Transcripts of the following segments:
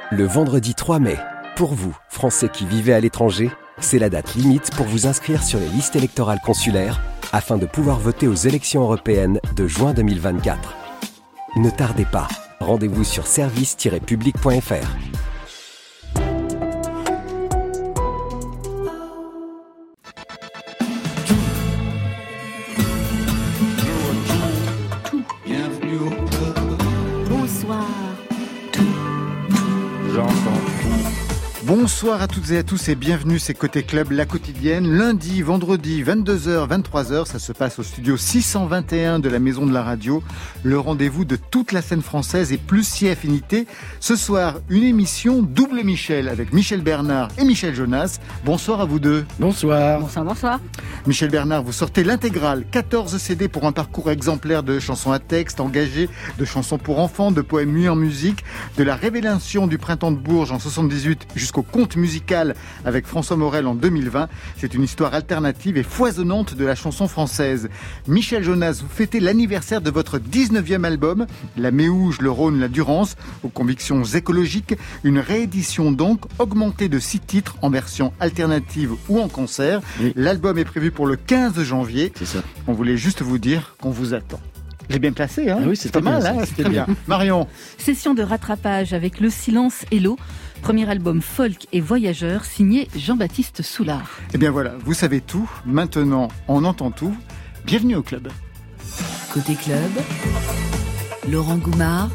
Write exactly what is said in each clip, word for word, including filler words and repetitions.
Le vendredi trois mai, pour vous, Français qui vivez à l'étranger, c'est la date limite pour vous inscrire sur les listes électorales consulaires afin de pouvoir voter aux élections européennes de juin deux mille vingt-quatre. Ne tardez pas, rendez-vous sur service tiret public point f r. Bonsoir à toutes et à tous et bienvenue, c'est Côté Club, la quotidienne. Lundi, vendredi, vingt-deux heures, vingt-trois heures, ça se passe au studio six cent vingt et un de la Maison de la Radio. Le rendez-vous de toute la scène française et plus si affinité. Ce soir, une émission double Michel avec Michel Bernard et Michel Jonas. Bonsoir à vous deux. Bonsoir. Bonsoir, bonsoir. Michel Bernard, vous sortez l'intégrale, quatorze C D pour un parcours exemplaire de chansons à texte engagées, de chansons pour enfants, de poèmes mis en musique, de la révélation du printemps de Bourges en soixante-dix-huit jusqu'au conte musical avec François Morel en deux mille vingt. C'est une histoire alternative et foisonnante de la chanson française. Michel Jonas, vous fêtez l'anniversaire de votre dix-neuvième album, La Méouge, le Rhône, la Durance, aux convictions écologiques. Une réédition donc, augmentée de six titres en version alternative ou en concert. Oui. L'album est prévu pour le quinze janvier. C'est ça. On voulait juste vous dire qu'on vous attend. J'ai bien placé, hein? Ah oui, c'est c'était pas mal, bien, hein? ça, C'est c'était très bien. bien. Marion. Session de rattrapage avec Le Silence et l'eau, premier album folk et voyageur signé Jean-Baptiste Soulard. Eh bien voilà, vous savez tout. Maintenant, on entend tout. Bienvenue au club. Côté Club, Laurent Goumard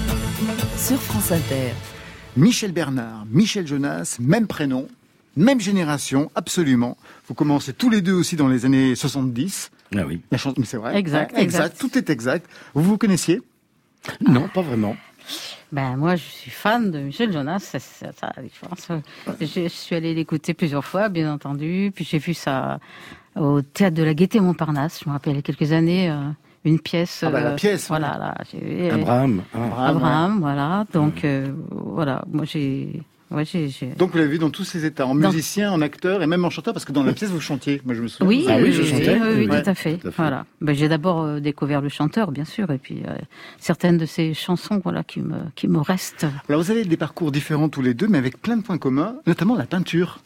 sur France Inter. Michel Bernard, Michel Jonas, même prénom, même génération, absolument. Vous commencez tous les deux aussi dans les années soixante-dix. Ah oui. La chanson, mais c'est vrai. Exact, Hein, exact. exact. Tout est exact. Vous vous connaissiez? Non, pas vraiment. Ben moi, je suis fan de Michel Jonas, c'est ça, ça la différence. Je, je suis allée l'écouter plusieurs fois, bien entendu, puis j'ai vu ça au théâtre de la Gaîté Montparnasse. Je me rappelle il y a quelques années, euh, une pièce. Ah bah, la euh, pièce, Voilà, oui. là. J'ai, Abraham. ah. Abraham, Abraham, voilà. Donc euh, voilà, moi j'ai, ouais, j'ai, j'ai... Donc vous l'avez vu dans tous ses états, en Dans- musicien, en acteur et même en chanteur, parce que dans la pièce vous chantiez. Moi je me souviens. Oui, Ah oui, oui, je oui, chantais. oui, oui, Ouais, tout à fait. tout à fait. Voilà. Ben, j'ai d'abord euh, découvert le chanteur, bien sûr, et puis euh, certaines de ses chansons, voilà, qui me qui me restent. Alors vous avez des parcours différents tous les deux, mais avec plein de points communs, notamment la peinture.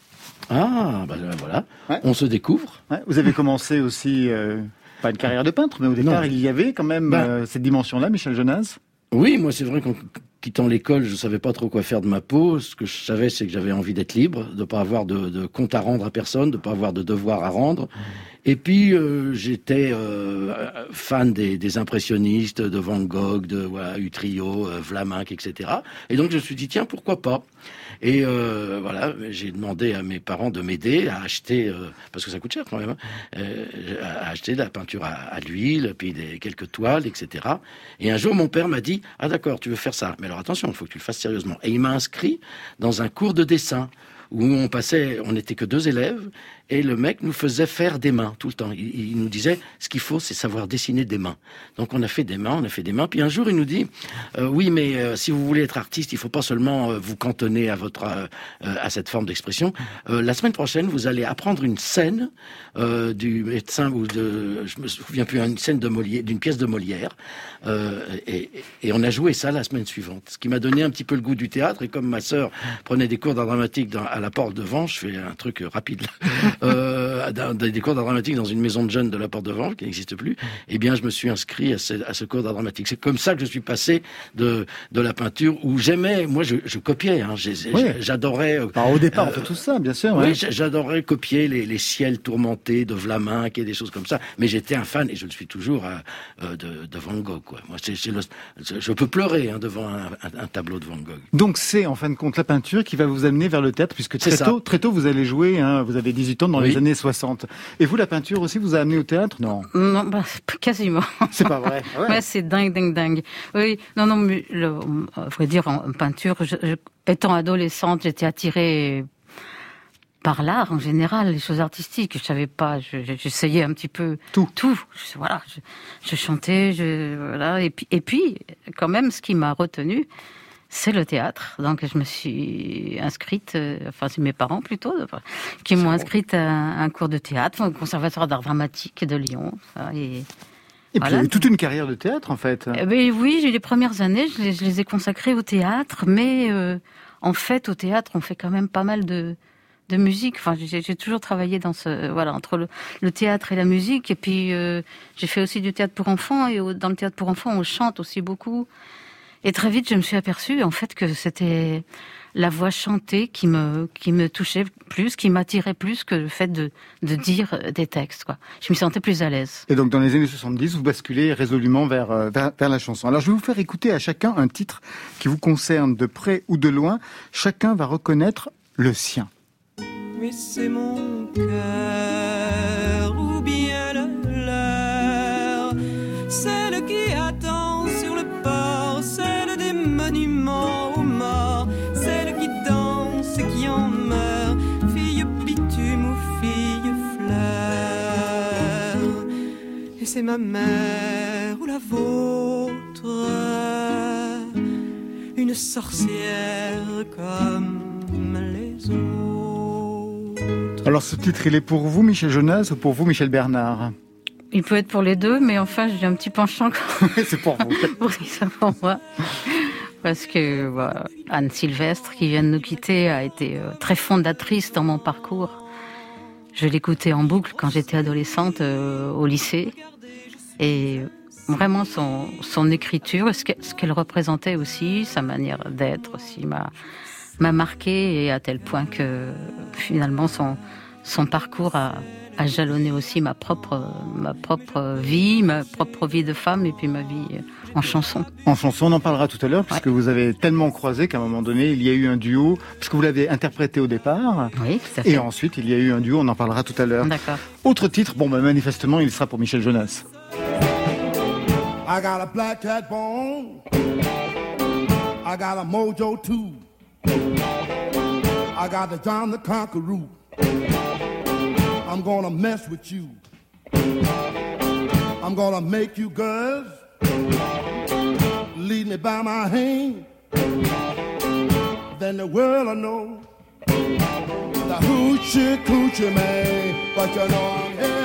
Ah, bah voilà. Ouais. On se découvre. Ouais, vous avez commencé aussi, euh, pas une carrière de peintre, mais au départ Non. il y avait quand même Bah. euh, cette dimension-là, Michel Jonas. Oui, moi c'est vrai qu'en quittant l'école, je savais pas trop quoi faire de ma peau. Ce que je savais, c'est que j'avais envie d'être libre, de pas avoir de, de compte à rendre à personne, de pas avoir de devoir à rendre. Et puis euh, j'étais euh, fan des, des impressionnistes, de Van Gogh, de voilà, Utrio, euh, Vlaminck, et cetera. Et donc je me suis dit tiens pourquoi pas. Et euh, voilà, j'ai demandé à mes parents de m'aider à acheter, euh, parce que ça coûte cher quand même, hein, euh, à acheter de la peinture à, à l'huile, puis des, quelques toiles, et cetera. Et un jour, mon père m'a dit « Ah d'accord, tu veux faire ça, mais alors attention, il faut que tu le fasses sérieusement. » Et il m'a inscrit dans un cours de dessin où on passait, on n'était que deux élèves, et le mec nous faisait faire des mains tout le temps. Il, il nous disait, ce qu'il faut, c'est savoir dessiner des mains. Donc on a fait des mains, on a fait des mains. Puis un jour, il nous dit, euh, oui, mais euh, si vous voulez être artiste, il faut pas seulement euh, vous cantonner à votre euh, à cette forme d'expression. Euh, la semaine prochaine, vous allez apprendre une scène euh, du médecin ou de, je me souviens plus, une scène de Molière, d'une pièce de Molière. Euh, et, et on a joué ça la semaine suivante, ce qui m'a donné un petit peu le goût du théâtre. Et comme ma sœur prenait des cours d'art dramatique dans, à la Porte de Vange, je fais un truc rapide, euh, des cours d'art dramatique dans une maison de jeunes de la Porte de Vange qui n'existe plus. Eh bien, je me suis inscrit à ce, à ce cours d'art dramatique. C'est comme ça que je suis passé de de la peinture où j'aimais, moi, je, je copiais. Hein, j'ai, Oui. j'adorais. euh, Alors, au départ, euh, on fait tout ça, bien sûr. Oui, ouais. j'adorais copier les, les ciels tourmentés de Vlaminck et des choses comme ça. Mais j'étais un fan, et je le suis toujours, euh, de, de Van Gogh. Quoi. Moi, c'est, c'est le, je peux pleurer hein, devant un, un, un tableau de Van Gogh. Donc c'est en fin de compte la peinture qui va vous amener vers le théâtre, puisque très C'est ça. tôt, très tôt vous allez jouer, hein, vous avez dix-huit ans dans Oui. les années soixante. Et vous, la peinture aussi vous a amené au théâtre? Non, Non, bah, quasiment. c'est pas vrai. Ah ouais. Ouais, c'est dingue, dingue, dingue. Oui, non, non, mais le, à vrai dire, en peinture, je, je, étant adolescente, j'étais attirée par l'art en général, les choses artistiques. Je savais pas, je, j'essayais un petit peu Tout. tout. Je, voilà, je, je chantais, je, voilà, et puis, et puis, quand même, ce qui m'a retenue, c'est le théâtre. Donc, je me suis inscrite, euh, enfin, c'est mes parents plutôt, enfin, qui m'ont inscrite à un, un cours de théâtre au Conservatoire d'art dramatique de Lyon. Ça, et Et puis voilà. il y a eu toute une carrière de théâtre en fait. Eh ben oui, j'ai les premières années, je les, je les ai consacrées au théâtre, mais euh, en fait, au théâtre, on fait quand même pas mal de, de musique. Enfin, j'ai, j'ai toujours travaillé dans ce, voilà, entre le, le théâtre et la musique. Et puis, euh, j'ai fait aussi du théâtre pour enfants. Et au, dans le théâtre pour enfants, on chante aussi beaucoup. Et très vite, je me suis aperçue, en fait, que c'était la voix chantée qui me, qui me touchait plus, qui m'attirait plus que le fait de, de dire des textes, quoi. Je me sentais plus à l'aise. Et donc, dans les années soixante-dix, vous basculez résolument vers, vers, vers la chanson. Alors, je vais vous faire écouter à chacun un titre qui vous concerne de près ou de loin. Chacun va reconnaître le sien. Mais c'est mon cœur ou bien le leur, celle qui attend sur le port, celle des monuments aux morts, celle qui danse et qui en meurt, fille bitume ou fille fleur. Et c'est ma mère ou la vôtre, une sorcière comme les autres. Alors, ce titre, il est pour vous, Michel Jonas, ou pour vous, Michel Bernard? Il peut être pour les deux, mais enfin, j'ai un petit penchant. C'est pour vous. Oui, c'est pour moi. Parce que voilà, Anne Sylvestre, qui vient de nous quitter, a été euh, très fondatrice dans mon parcours. Je l'écoutais en boucle quand j'étais adolescente euh, au lycée. Et vraiment, son, son écriture, ce, que, ce qu'elle représentait aussi, sa manière d'être aussi, m'a... m'a marqué, et à tel point que finalement son, son parcours a, a jalonné aussi ma propre, ma propre vie, ma propre vie de femme et puis ma vie en chanson. En chanson, on en parlera tout à l'heure, puisque ouais. vous avez tellement croisé qu'à un moment donné, il y a eu un duo, parce que vous l'avez interprété au départ. Oui, tout à fait. Et ensuite, il y a eu un duo, on en parlera tout à l'heure. D'accord. Autre titre, bon, bah, manifestement, il sera pour Michel Jonas. I got a black cat bone, I got a mojo too. I got the John the Conqueror. I'm gonna mess with you. I'm gonna make you girls lead me by my hand. Then the world will know the hoochie coochie man. But you know I'm here.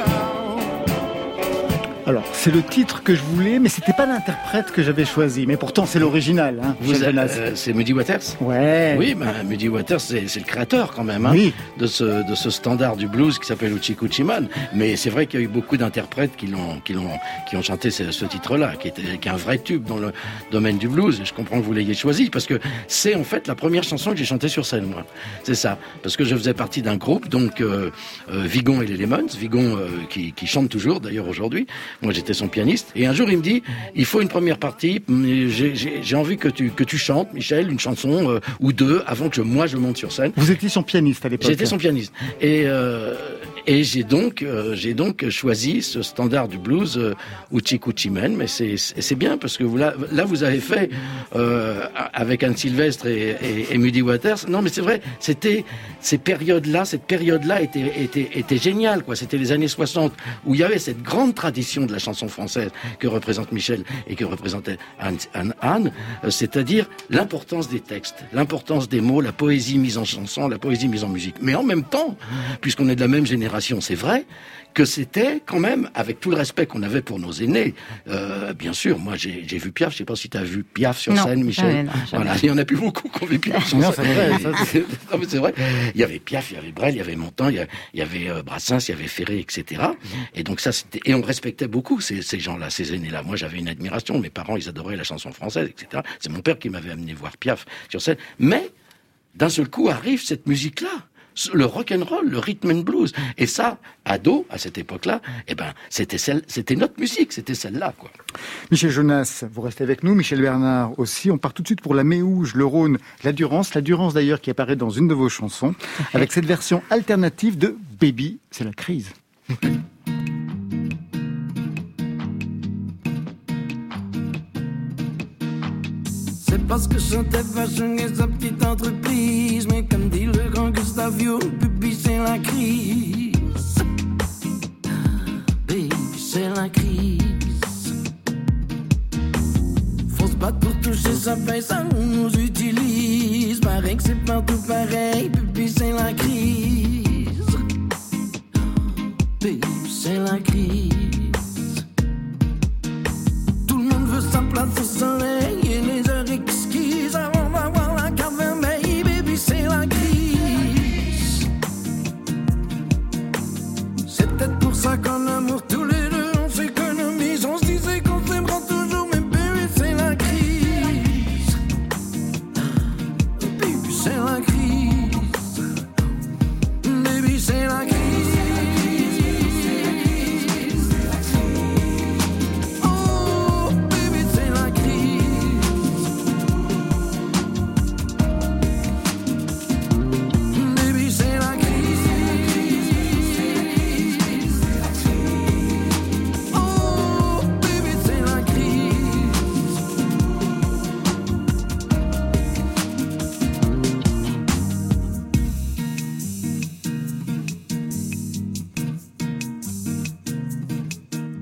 Alors, c'est le titre que je voulais, mais c'était pas l'interprète que j'avais choisi. Mais pourtant, c'est l'original. Hein, Vous êtes, euh, c'est Muddy Waters. Ouais. Oui, ben, Muddy Waters, c'est, c'est le créateur quand même, hein, oui. de ce de ce standard du blues qui s'appelle Hoochie Coochie Man. Mais c'est vrai qu'il y a eu beaucoup d'interprètes qui l'ont qui l'ont qui ont chanté ce, ce titre-là, qui était qui est un vrai tube dans le domaine du blues. Et je comprends que vous l'ayez choisi parce que c'est en fait la première chanson que j'ai chantée sur scène, moi. C'est ça, parce que je faisais partie d'un groupe, donc euh, euh, Vigon et les Lemons, Vigon euh, qui qui chante toujours d'ailleurs aujourd'hui. Moi, j'étais son pianiste. Et un jour, il me dit, il faut une première partie. J'ai, j'ai, j'ai envie que tu que tu chantes, Michel, une chanson euh, ou deux avant que moi je monte sur scène. Vous étiez son pianiste à l'époque. J'étais son pianiste. Et euh, et j'ai donc euh, j'ai donc choisi ce standard du blues, euh, Hoochie Coochie Man. Mais c'est c'est bien parce que vous là là vous avez fait euh, avec Anne Sylvestre et, et, et Muddy Waters. Non, mais c'est vrai, c'était ces périodes-là, cette période-là était était était géniale, quoi. C'était les années soixante où il y avait cette grande tradition de la chanson française que représente Michel et que représentait Anne, Anne, Anne, c'est-à-dire l'importance des textes, l'importance des mots, la poésie mise en chanson, la poésie mise en musique. Mais en même temps, puisqu'on est de la même génération, c'est vrai que c'était quand même, avec tout le respect qu'on avait pour nos aînés, euh, bien sûr, moi j'ai, j'ai vu Piaf, je sais pas si tu as vu Piaf sur non, scène, Michel. Jamais, non, jamais. Voilà, il y en a plus beaucoup qui ont vu Piaf sur non, scène. C'est vrai, ça, c'est... non, mais c'est vrai. Il y avait Piaf, il y avait Brel, il y avait Montand, il y avait, il y avait euh, Brassens, il y avait Ferré, et cetera. Et donc ça, c'était, et on respectait beaucoup ces, ces gens-là, ces aînés-là. Moi, j'avais une admiration. Mes parents, ils adoraient la chanson française, et cetera. C'est mon père qui m'avait amené voir Piaf sur scène. Mais d'un seul coup arrive cette musique-là. Le rock and roll, le rhythm and blues. Et ça, ado, à cette époque-là, eh ben, c'était celle, c'était notre musique, c'était celle-là, quoi. Michel Jonas, vous restez avec nous, Michel Bernard aussi. On part tout de suite pour la Méouge, le Rhône, la Durance. La Durance, d'ailleurs, qui apparaît dans une de vos chansons, avec cette version alternative de Baby, c'est la crise. C'est parce que chantait Fashion et sa petite entreprise. Mais comme dit le grand Gustavio, Baby c'est la crise. Baby c'est la crise. Faut se battre pour toucher sa paye, ça nous utilise. Pareil que c'est partout pareil, Baby c'est la crise. Baby c'est la crise. Tout le monde veut sa place au soleil et les heures exquises. On va voir la cave, baby.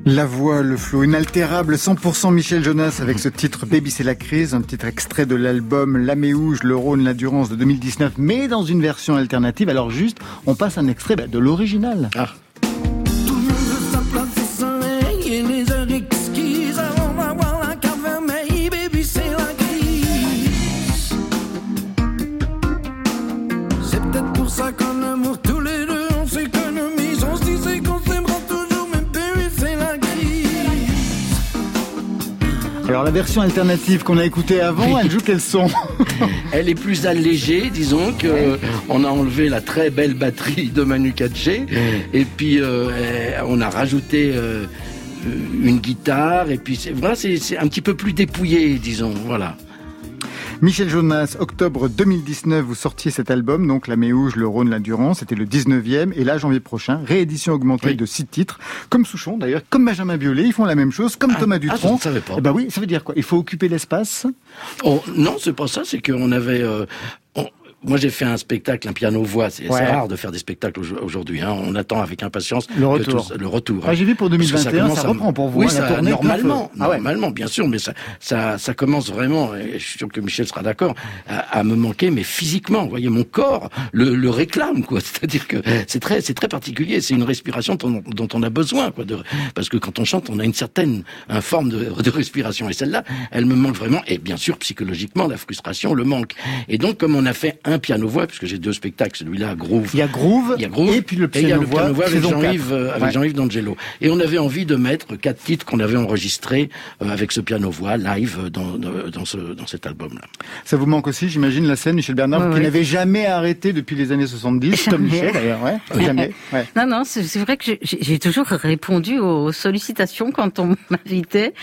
La voix, le flow, inaltérable, cent pour cent Michel Jonas avec ce titre Baby c'est la crise, un titre extrait de l'album La Méouge, le Rhône, la Durance de deux mille dix-neuf, mais dans une version alternative. Alors juste, on passe un extrait bah, de l'original. Ah. Tout le monde veut sa place au soleil et les heures exquises avant d'avoir la cave vermeille, baby c'est la crise. C'est peut-être pour ça qu'en amour tous les deux on s'économise, on se disait qu'on s'aimera toujours, mais baby c'est la crise. Alors la version alternative qu'on a écoutée avant, elle joue quel son? Elle est plus allégée, disons que euh, on a enlevé la très belle batterie de Manu Katché et puis euh, on a rajouté euh, une guitare et puis c'est, voilà, c'est, c'est un petit peu plus dépouillé, disons, voilà. Michel Jonas, octobre deux mille dix-neuf, vous sortiez cet album, donc La Méouge, le Rhône, la Durance, c'était le dix-neuvième, et là, janvier prochain, réédition augmentée oui. de six titres, comme Souchon d'ailleurs, comme Benjamin Biolay, ils font la même chose, comme ah, Thomas Dutronc. Ah, je ne savais pas. Eh ben oui, ça veut dire quoi? Il faut occuper l'espace? Oh, non, c'est pas ça, c'est qu'on avait... Euh, on... Moi, j'ai fait un spectacle, un piano-voix. C'est, ouais. c'est rare de faire des spectacles aujourd'hui. Hein. On attend avec impatience le retour. Tout, le retour. Ah, j'ai vu pour deux mille vingt et un, ça, ça reprend pour vous. Oui, hein, ça, la tournée normalement, ah ouais. normalement, bien sûr, mais ça, ça, ça commence vraiment. Et je suis sûr que Michel sera d'accord à, à me manquer, mais physiquement. Vous voyez, mon corps le, le réclame, quoi. C'est-à-dire que c'est très, c'est très particulier. C'est une respiration dont, dont on a besoin, quoi. De, parce que quand on chante, on a une certaine une forme de, de respiration. Et celle-là, elle me manque vraiment. Et bien sûr, psychologiquement, la frustration le manque. Et donc, comme on a fait un piano-voix, puisque j'ai deux spectacles, celui-là, Groove. Il y a Groove, il y a Groove et puis le piano-voix avec Jean-Yves, euh, avec ouais. Jean-Yves D'Angelo. Et on avait envie de mettre quatre titres qu'on avait enregistrés euh, avec ce piano-voix live dans, dans, dans, ce, dans cet album-là. Ça vous manque aussi, j'imagine, la scène, Michel Bernard, oui, qui oui. n'avait jamais arrêté depuis les années soixante-dix, jamais. Comme Michel d'ailleurs, ouais. Oui. Jamais. Ouais. Non, non, c'est, c'est vrai que j'ai, j'ai toujours répondu aux sollicitations quand on m'invitait,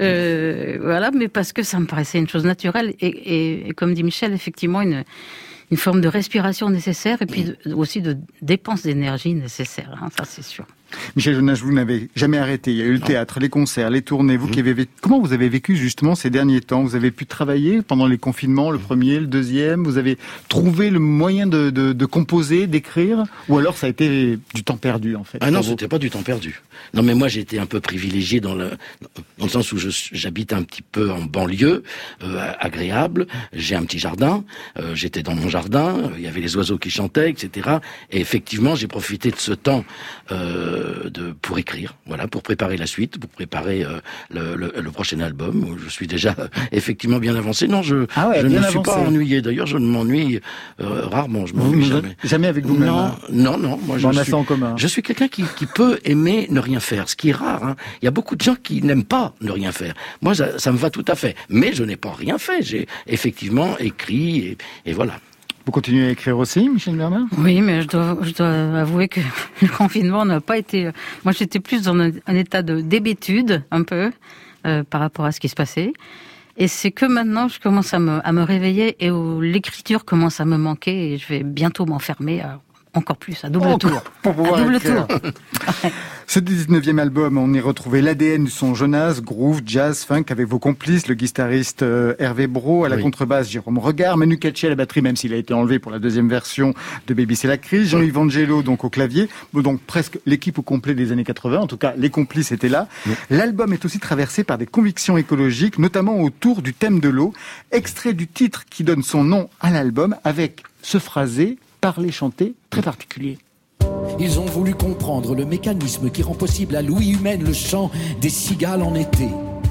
euh, voilà, mais parce que ça me paraissait une chose naturelle et, et, et comme dit Michel, effectivement, une une forme de respiration nécessaire et puis de, aussi de dépense d'énergie nécessaire, hein, ça c'est sûr. Michel Jonas, vous n'avez jamais arrêté. Il y a eu le théâtre, les concerts, les tournées. Vous mmh. qui avez vécu... Comment vous avez vécu justement ces derniers temps? Vous avez pu travailler pendant les confinements, le premier, le deuxième. Vous avez trouvé le moyen de, de, de composer, d'écrire, ou alors ça a été du temps perdu en fait? Ah non, c'était pas du temps perdu. Non, mais moi j'ai été un peu privilégié dans le dans le sens où je, j'habite un petit peu en banlieue, euh, agréable. J'ai un petit jardin. Euh, j'étais dans mon jardin. Il y avait les oiseaux qui chantaient, et cetera. Et effectivement, j'ai profité de ce temps. Euh, De, pour écrire, voilà, pour préparer la suite, pour préparer euh, le, le, le prochain album, où je suis déjà euh, effectivement bien avancé. Non, je, ah ouais, je ne me avancé. suis pas ennuyé. D'ailleurs, je ne m'ennuie euh, rarement. Je m'ennuie jamais. Jamais avec vous-même. Non, hein. non, non. Moi, je, bon, suis, en commun. je suis quelqu'un qui, qui peut aimer ne rien faire, ce qui est rare. Hein. Il y a beaucoup de gens qui n'aiment pas ne rien faire. Moi, ça, ça me va tout à fait. Mais je n'ai pas rien fait. J'ai effectivement écrit et, et voilà. Vous continuez à écrire aussi, Michel Bernard? Oui, mais je dois, je dois avouer que le confinement n'a pas été... Moi, j'étais plus dans un, un état de d'hébétude, un peu, euh, par rapport à ce qui se passait. Et c'est que maintenant, je commence à me, à me réveiller et où l'écriture commence à me manquer et je vais bientôt m'enfermer à, encore plus, à double Encore, tour. Pour pouvoir à double écrire. tour. Ce dix-neuvième album, on y retrouvait l'A D N du son Jonas, groove, jazz, funk, avec vos complices, le guitariste euh, Hervé Brault, à la oui. contrebasse Jérôme Regard, Manu Katché à la batterie, même s'il a été enlevé pour la deuxième version de Baby c'est la crise, Jean-Yves D'Angelo donc au clavier, donc presque l'équipe au complet des années quatre-vingts, en tout cas les complices étaient là. Oui. L'album est aussi traversé par des convictions écologiques, notamment autour du thème de l'eau, extrait du titre qui donne son nom à l'album, avec ce phrasé, parler, chanter, très particulier. Ils ont voulu comprendre le mécanisme qui rend possible à l'ouïe humaine le chant des cigales en été.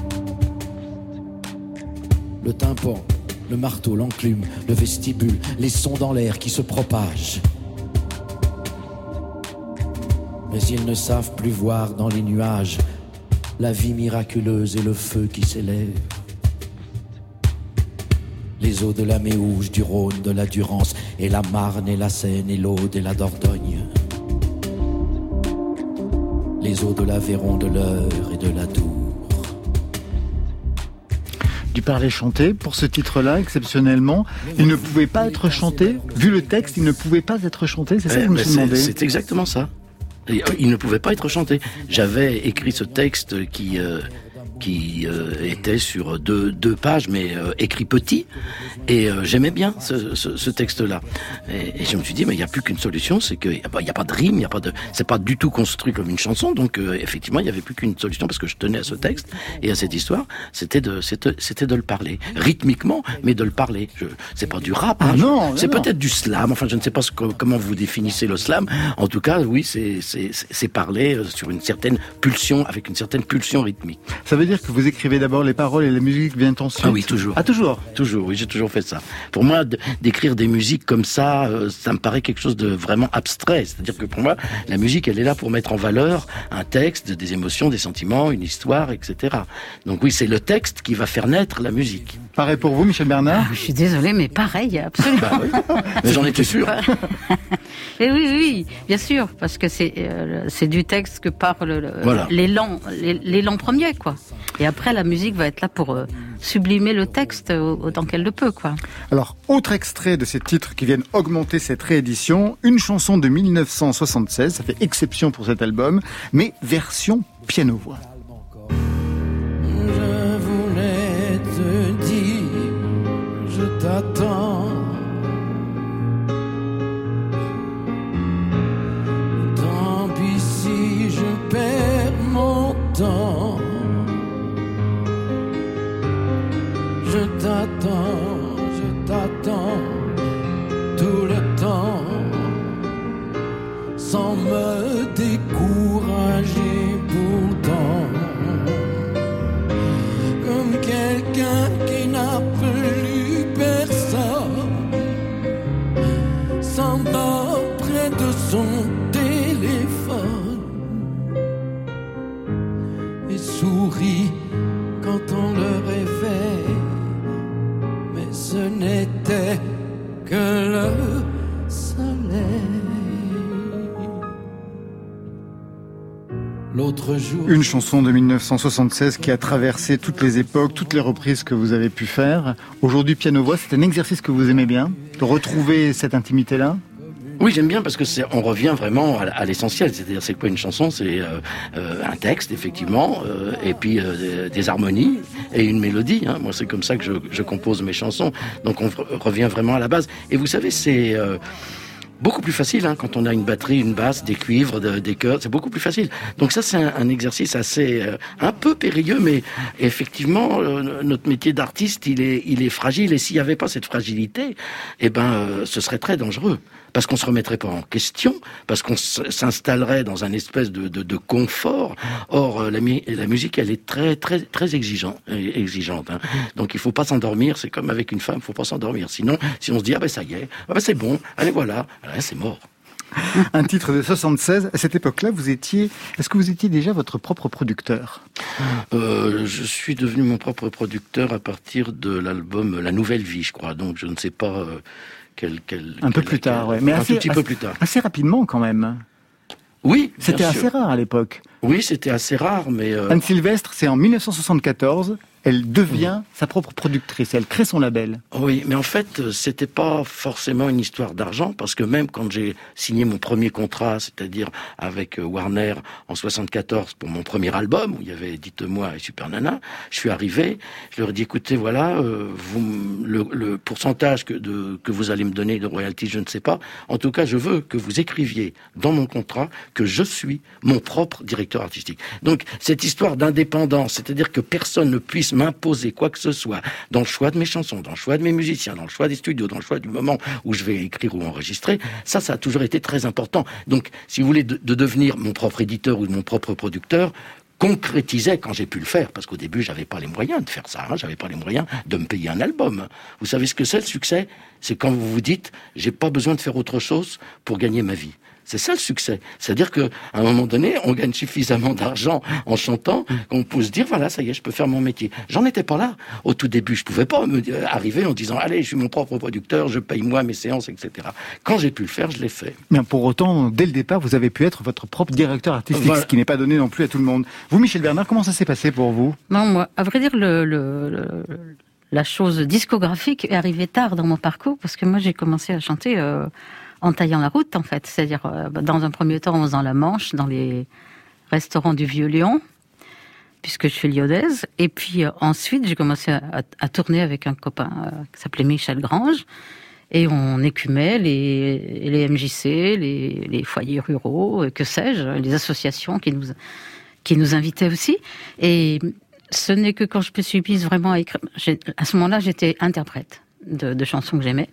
Le tympan, le marteau, l'enclume, le vestibule, les sons dans l'air qui se propagent. Mais ils ne savent plus voir dans les nuages la vie miraculeuse et le feu qui s'élève. Les eaux de la Méouge, du Rhône, de la Durance, et la Marne et la Seine et l'Aude et la Dordogne. Les eaux de l'Aveyron, de l'Eure et de la Dour. Du parler chanté, pour ce titre-là, exceptionnellement, il ne pouvait pas être chanté, vu le texte, il ne pouvait pas être chanté, c'est ça que vous me demandez? C'est exactement ça. Il ne pouvait pas être chanté. J'avais écrit ce texte qui... Euh, qui euh, était sur deux, deux pages, mais euh, écrit petit. Et euh, j'aimais bien ce, ce, ce texte-là. Et, et je me suis dit, mais il n'y a plus qu'une solution, c'est qu'il n'y a, a pas de rime, il y a pas de, c'est pas du tout construit comme une chanson. Donc euh, effectivement, il n'y avait plus qu'une solution parce que je tenais à ce texte et à cette histoire. C'était de, c'était, c'était de le parler rythmiquement, mais de le parler. Je, c'est pas du rap. Hein, ah non, je, c'est non. peut-être du slam. Enfin, je ne sais pas ce que, comment vous définissez le slam. En tout cas, oui, c'est, c'est, c'est parler sur une certaine pulsion, avec une certaine pulsion rythmique. Ça veut dire que vous écrivez d'abord les paroles et la musique vient ensuite? Ah oui, toujours. Ah toujours. Toujours. Oui, j'ai toujours fait ça. Pour moi, d'écrire des musiques comme ça, euh, ça me paraît quelque chose de vraiment abstrait. C'est-à-dire que pour moi, la musique, elle est là pour mettre en valeur un texte, des émotions, des sentiments, une histoire, et cetera. Donc oui, c'est le texte qui va faire naître la musique. Pareil pour vous, Michel Bernard? Je suis désolée, mais pareil, absolument. Bah oui. Mais j'en étais sûr. Et oui, oui, bien sûr, parce que c'est euh, c'est du texte que parle le, voilà. l'élan, l'élan premier, quoi. Et après, la musique va être là pour euh, sublimer le texte autant qu'elle le peut, quoi. Alors, autre extrait de ces titres qui viennent augmenter cette réédition, une chanson de mille neuf cent soixante-seize, ça fait exception pour cet album, mais version piano-voix. Je voulais te dire, je t'attends. Tant pis si je perds mon temps. Je t'attends, je t'attends tout le temps, sans me décourager pourtant, comme quelqu'un qui n'a plus personne, s'endort près de son téléphone et sourit quand on le réveille. Ce n'était que le soleil. L'autre jour... Une chanson de mille neuf cent soixante-seize qui a traversé toutes les époques, toutes les reprises que vous avez pu faire. Aujourd'hui, piano-voix, c'est un exercice que vous aimez bien, de retrouver cette intimité-là? Oui, j'aime bien parce que c'est, on revient vraiment à, à l'essentiel. C'est-à-dire, c'est quoi une chanson? C'est euh, euh, un texte, effectivement, euh, et puis euh, des harmonies et une mélodie. Hein. Moi, c'est comme ça que je, je compose mes chansons. Donc, on revient vraiment à la base. Et vous savez, c'est euh, beaucoup plus facile hein, quand on a une batterie, une basse, des cuivres, de, des chœurs. C'est beaucoup plus facile. Donc ça, c'est un, un exercice assez euh, un peu périlleux, mais effectivement, euh, notre métier d'artiste, il est, il est fragile. Et s'il n'y avait pas cette fragilité, eh ben, euh, ce serait très dangereux. Parce qu'on se remettrait pas en question, parce qu'on s'installerait dans un espèce de, de, de confort. Or, la, la musique, elle est très, très, très exigeante. exigeante hein. Donc, il faut pas s'endormir. C'est comme avec une femme, il faut pas s'endormir. Sinon, si on se dit, ah ben ça y est, ah ben c'est bon, allez voilà, là, c'est mort. Un titre de soixante-seize. À cette époque-là, vous étiez. Est-ce que vous étiez déjà votre propre producteur? euh, Je suis devenu mon propre producteur à partir de l'album La Nouvelle Vie, je crois. Donc, je ne sais pas. Euh, Quel, quel, un peu quel, plus tard, quel, ouais. Mais un assez, tout petit assez, peu plus tard. Assez rapidement, quand même. Oui, c'était assez rare à l'époque. Oui, c'était assez rare, mais... Euh... Anne Sylvestre, c'est en mille neuf cent soixante-quatorze, elle devient mmh. sa propre productrice, elle crée son label. Oui, mais en fait, c'était pas forcément une histoire d'argent, parce que même quand j'ai signé mon premier contrat, c'est-à-dire avec Warner en soixante-quatorze pour mon premier album, où il y avait Dites-moi et Super Nana, je suis arrivé, je leur ai dit, écoutez, voilà, euh, vous, le, le pourcentage que, de, que vous allez me donner de royalties, je ne sais pas. En tout cas, je veux que vous écriviez dans mon contrat que je suis mon propre directeur artistique. Donc, cette histoire d'indépendance, c'est-à-dire que personne ne puisse m'imposer quoi que ce soit dans le choix de mes chansons, dans le choix de mes musiciens, dans le choix des studios, dans le choix du moment où je vais écrire ou enregistrer, ça, ça a toujours été très important. Donc, si vous voulez, de, de devenir mon propre éditeur ou mon propre producteur, concrétisait quand j'ai pu le faire, parce qu'au début, j'avais pas les moyens de faire ça, hein, j'avais pas les moyens de me payer un album. Vous savez ce que c'est, le succès? C'est quand vous vous dites, j'ai pas besoin de faire autre chose pour gagner ma vie. C'est ça le succès. C'est-à-dire qu'à un moment donné, on gagne suffisamment d'argent en chantant qu'on peut se dire, voilà, ça y est, je peux faire mon métier. J'en étais pas là. Au tout début, je pouvais pas me arriver en disant, allez, je suis mon propre producteur, je paye moi mes séances, et cetera. Quand j'ai pu le faire, je l'ai fait. Mais pour autant, dès le départ, vous avez pu être votre propre directeur artistique, voilà. Ce qui n'est pas donné non plus à tout le monde. Vous, Michel Bernard, comment ça s'est passé pour vous? Non, moi, à vrai dire, le... le, le... la chose discographique est arrivée tard dans mon parcours, parce que moi, j'ai commencé à chanter... Euh... en taillant la route, en fait. C'est-à-dire, euh, dans un premier temps, en faisant la manche dans les restaurants du Vieux-Lyon. puisque je suis lyonnaise. Et puis euh, ensuite, j'ai commencé à, à, à tourner avec un copain euh, qui s'appelait Michel Grange. Et on écumait les, les M J C, les, les foyers ruraux, que sais-je, les associations qui nous, qui nous invitaient aussi. Et ce n'est que quand je me suis mise vraiment à écrire... À ce moment-là, j'étais interprète de, de chansons que j'aimais.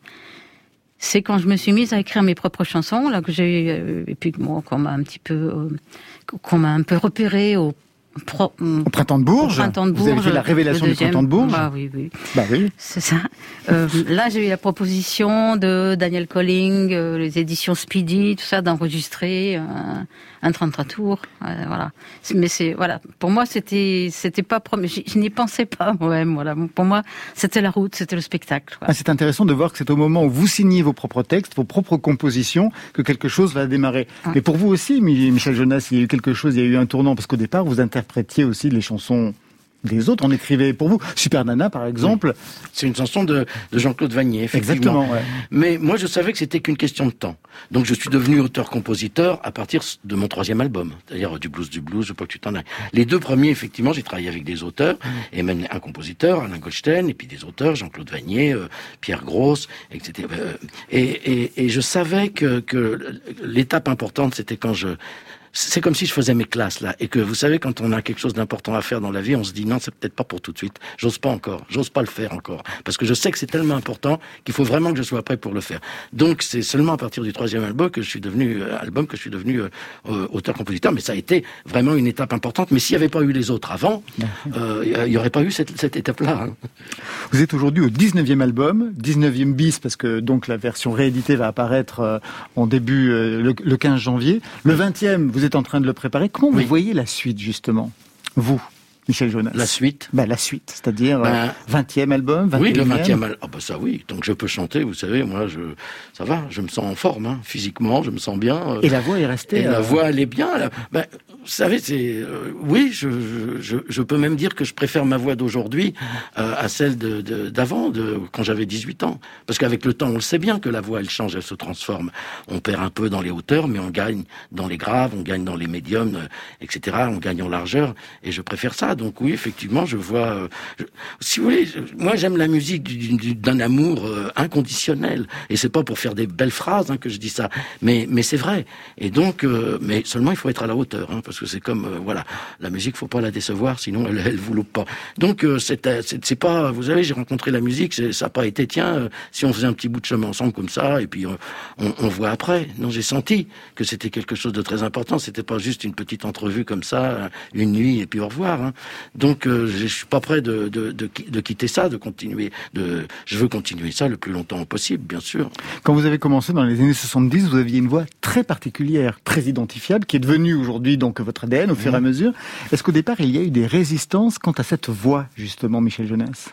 C'est quand je me suis mise à écrire mes propres chansons, là que j'ai... Et puis, bon, qu'on m'a un petit peu... Euh, qu'on m'a un peu repérée au... Pro, au Printemps de Bourges. Au Printemps de Bourges. Vous avez fait la révélation du Printemps de Bourges. Ah oui, oui. Bah oui. C'est ça. Euh, là, j'ai eu la proposition de Daniel Colling, euh, les éditions Speedy, tout ça, d'enregistrer un, un trente-trois tours. Euh, voilà. Mais c'est, voilà. Pour moi, c'était, c'était pas, je, je n'y pensais pas moi-même. Voilà. Pour moi, c'était la route, c'était le spectacle. Ah, c'est intéressant de voir que c'est au moment où vous signez vos propres textes, vos propres compositions, que quelque chose va démarrer. Ouais. Mais pour vous aussi, Michel Jonas, il y a eu quelque chose, il y a eu un tournant, parce qu'au départ, vous interprétiez aussi les chansons des autres, on écrivait pour vous. Super Nana, par exemple. Oui. C'est une chanson de, de Jean-Claude Vannier, effectivement. Exactement, ouais. Mais moi, je savais que c'était qu'une question de temps. Donc, je suis devenu auteur-compositeur à partir de mon troisième album. C'est-à-dire du blues, du blues, je veux pas que tu t'en ailles. Les deux premiers, effectivement, j'ai travaillé avec des auteurs, mmh. et même un compositeur, Alain Goldstein, et puis des auteurs, Jean-Claude Vannier, euh, Pierre Gross, et cetera. Et, et, et je savais que, que l'étape importante, c'était quand je... C'est comme si je faisais mes classes, là. Et que, vous savez, quand on a quelque chose d'important à faire dans la vie, on se dit, non, c'est peut-être pas pour tout de suite. J'ose pas encore. J'ose pas le faire encore. Parce que je sais que c'est tellement important qu'il faut vraiment que je sois prêt pour le faire. Donc, c'est seulement à partir du troisième album que je suis devenu, euh, album que je suis devenu euh, auteur-compositeur. Mais ça a été vraiment une étape importante. Mais s'il n'y avait pas eu les autres avant, euh, il n'y aurait pas eu cette, cette étape-là. Hein. Vous êtes aujourd'hui au dix-neuvième album, dix-neuvième bis, parce que donc la version rééditée va apparaître euh, en début, euh, le, le quinze janvier. Le vingtième, vous Vous êtes en train de le préparer. Comment oui. vous voyez la suite, justement, vous, Michel Jonas? La suite ben, La suite, c'est-à-dire ben, euh, vingtième album, vingt et unième. Oui, le vingtième album. Ah ben ça oui, donc je peux chanter, vous savez, moi, je, ça va, je me sens en forme, hein, physiquement, je me sens bien. Euh, et la voix est restée Et euh... la voix, elle est bien. Elle, ben, vous savez, c'est... Euh, oui, je, je, je peux même dire que je préfère ma voix d'aujourd'hui euh, à celle de, de, d'avant, de, quand j'avais dix-huit ans. Parce qu'avec le temps, on le sait bien que la voix, elle change, elle se transforme. On perd un peu dans les hauteurs, mais on gagne dans les graves, on gagne dans les médiums, euh, et cetera. On gagne en largeur, et je préfère ça. Donc oui, effectivement, je vois... Euh, je, si vous voulez, je, moi, j'aime la musique du, du, d'un amour euh, inconditionnel. Et c'est pas pour faire des belles phrases hein, que je dis ça, mais, mais c'est vrai. Et donc, euh, mais seulement, il faut être à la hauteur, hein, parce que c'est comme euh, voilà, la musique, faut pas la décevoir, sinon elle, elle vous loupe pas. Donc euh, c'est, c'est, c'est pas, vous savez, j'ai rencontré la musique, c'est, ça a pas été tiens, euh, si on faisait un petit bout de chemin ensemble comme ça, et puis euh, on, on voit après. Non, j'ai senti que c'était quelque chose de très important. C'était pas juste une petite entrevue comme ça, une nuit et puis au revoir. Hein. Donc euh, je suis pas prêt de, de, de, de quitter ça, de continuer. De, je veux continuer ça le plus longtemps possible, bien sûr. Quand vous avez commencé dans les années soixante-dix, vous aviez une voix très particulière, très identifiable, qui est devenue aujourd'hui donc votre A D N au fur et à mesure. Est-ce qu'au départ, il y a eu des résistances quant à cette voix, justement, Michel Jonas?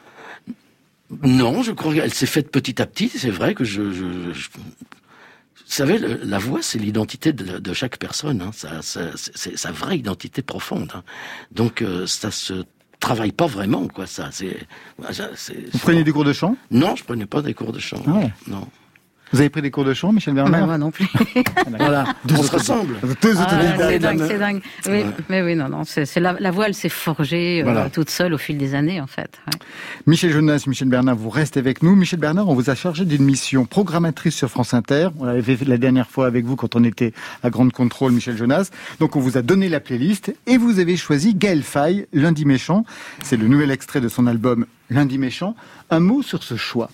Non, je crois qu'elle s'est faite petit à petit. C'est vrai que je... je, je... Vous savez, le, la voix, c'est l'identité de, de chaque personne. Hein. Ça, ça, c'est sa vraie identité profonde. Hein. Donc, euh, ça se travaille pas vraiment, quoi. Ça, c'est, c'est, Vous prenez des cours de chant? Non, je prenais pas des cours de chant. Ah ouais. Non. Vous avez pris des cours de chant, Michel Bernard? Ben, moi non plus. Voilà, on se ressemble. Deux ah, c'est dingue, c'est dingue. Oui, ouais. Mais oui, non, non, c'est, c'est la, la voix, elle s'est forgée voilà. euh, toute seule au fil des années, en fait. Ouais. Michel Jonas, Michel Bernard, vous restez avec nous. Michel Bernard, on vous a chargé d'une mission programmatrice sur France Inter. On l'avait fait la dernière fois avec vous quand on était à Grande Contrôle, Michel Jonas. Donc on vous a donné la playlist et vous avez choisi Gaël Faye, Lundi Méchant. C'est le nouvel extrait de son album Lundi Méchant. Un mot sur ce choix?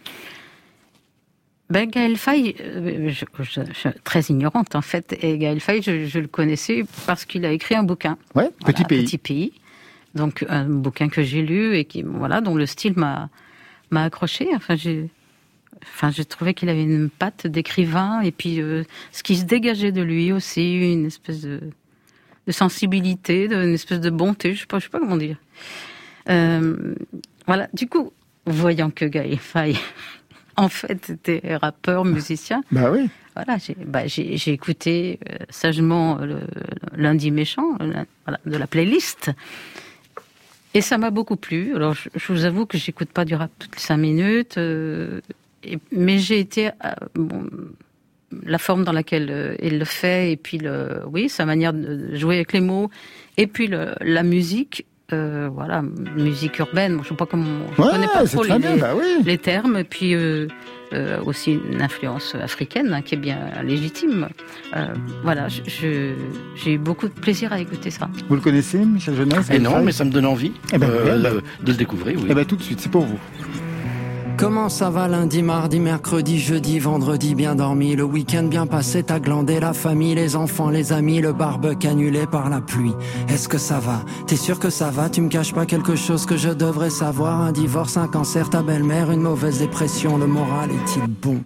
Ben, Gaël Faye, euh, je, je, je suis très ignorante en fait, et Gaël Faye, je, je le connaissais parce qu'il a écrit un bouquin. Ouais, voilà, Petit Pays. Petit Pays. Donc un bouquin que j'ai lu et qui, voilà, dont le style m'a m'a accroché. Enfin, j'ai, enfin, j'ai trouvé qu'il avait une patte d'écrivain et puis euh, ce qui se dégageait de lui aussi, une espèce de, de sensibilité, de, une espèce de bonté. Je sais pas, je sais pas comment dire. Euh, voilà. Du coup, voyant que Gaël Faye en fait, était rappeur, musicien. Bah oui. Voilà, j'ai, bah, j'ai, j'ai écouté euh, sagement le, le Lundi Méchant, le, voilà, de la playlist. Et ça m'a beaucoup plu. Alors, je, je vous avoue que j'écoute pas du rap toutes les cinq minutes, euh, et, mais j'ai été, euh, bon, la forme dans laquelle euh, il le fait, et puis le, oui, sa manière de jouer avec les mots, et puis le, la musique. Euh, voilà, musique urbaine. Je sais pas comment. Je ouais, connais pas trop les, bien, bah oui. les termes. Et puis euh, euh, aussi une influence africaine hein, qui est bien légitime. Euh, voilà, je, je, j'ai eu beaucoup de plaisir à écouter ça. Vous le connaissez, Michel Jonas? Et non, mais ça me donne envie eh ben, euh, bah, le, de le découvrir. Oui. Eh ben, tout de suite, c'est pour vous. Comment ça va lundi, mardi, mercredi, jeudi, vendredi, bien dormi, le week-end bien passé, t'as glandé la famille, les enfants, les amis, le barbecue annulé par la pluie. Est-ce que ça va? T'es sûr que ça va? Tu me caches pas quelque chose que je devrais savoir? Un divorce, un cancer, ta belle-mère, une mauvaise dépression, le moral est-il bon?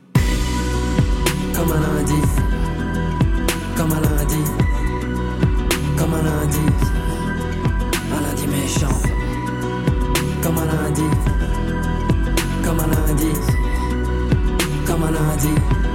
Comme un lundi, comme un lundi, comme un lundi, un lundi méchant, comme un lundi. Comme un lundi, comme un lundi,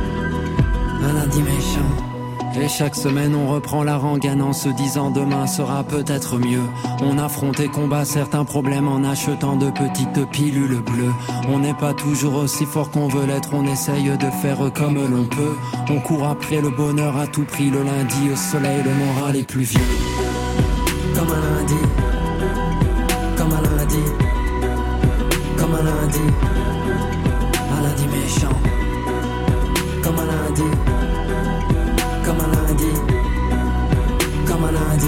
un lundi méchant. Et chaque semaine on reprend la rengaine en se disant demain sera peut-être mieux. On affronte et combat certains problèmes en achetant de petites pilules bleues. On n'est pas toujours aussi fort qu'on veut l'être, on essaye de faire comme l'on peut. On court après le bonheur à tout prix, le lundi au soleil, le moral est plus vieux. Comme un lundi, comme un lundi, comme un lundi. Un lundi méchant, comme un lundi, comme un lundi, comme un lundi,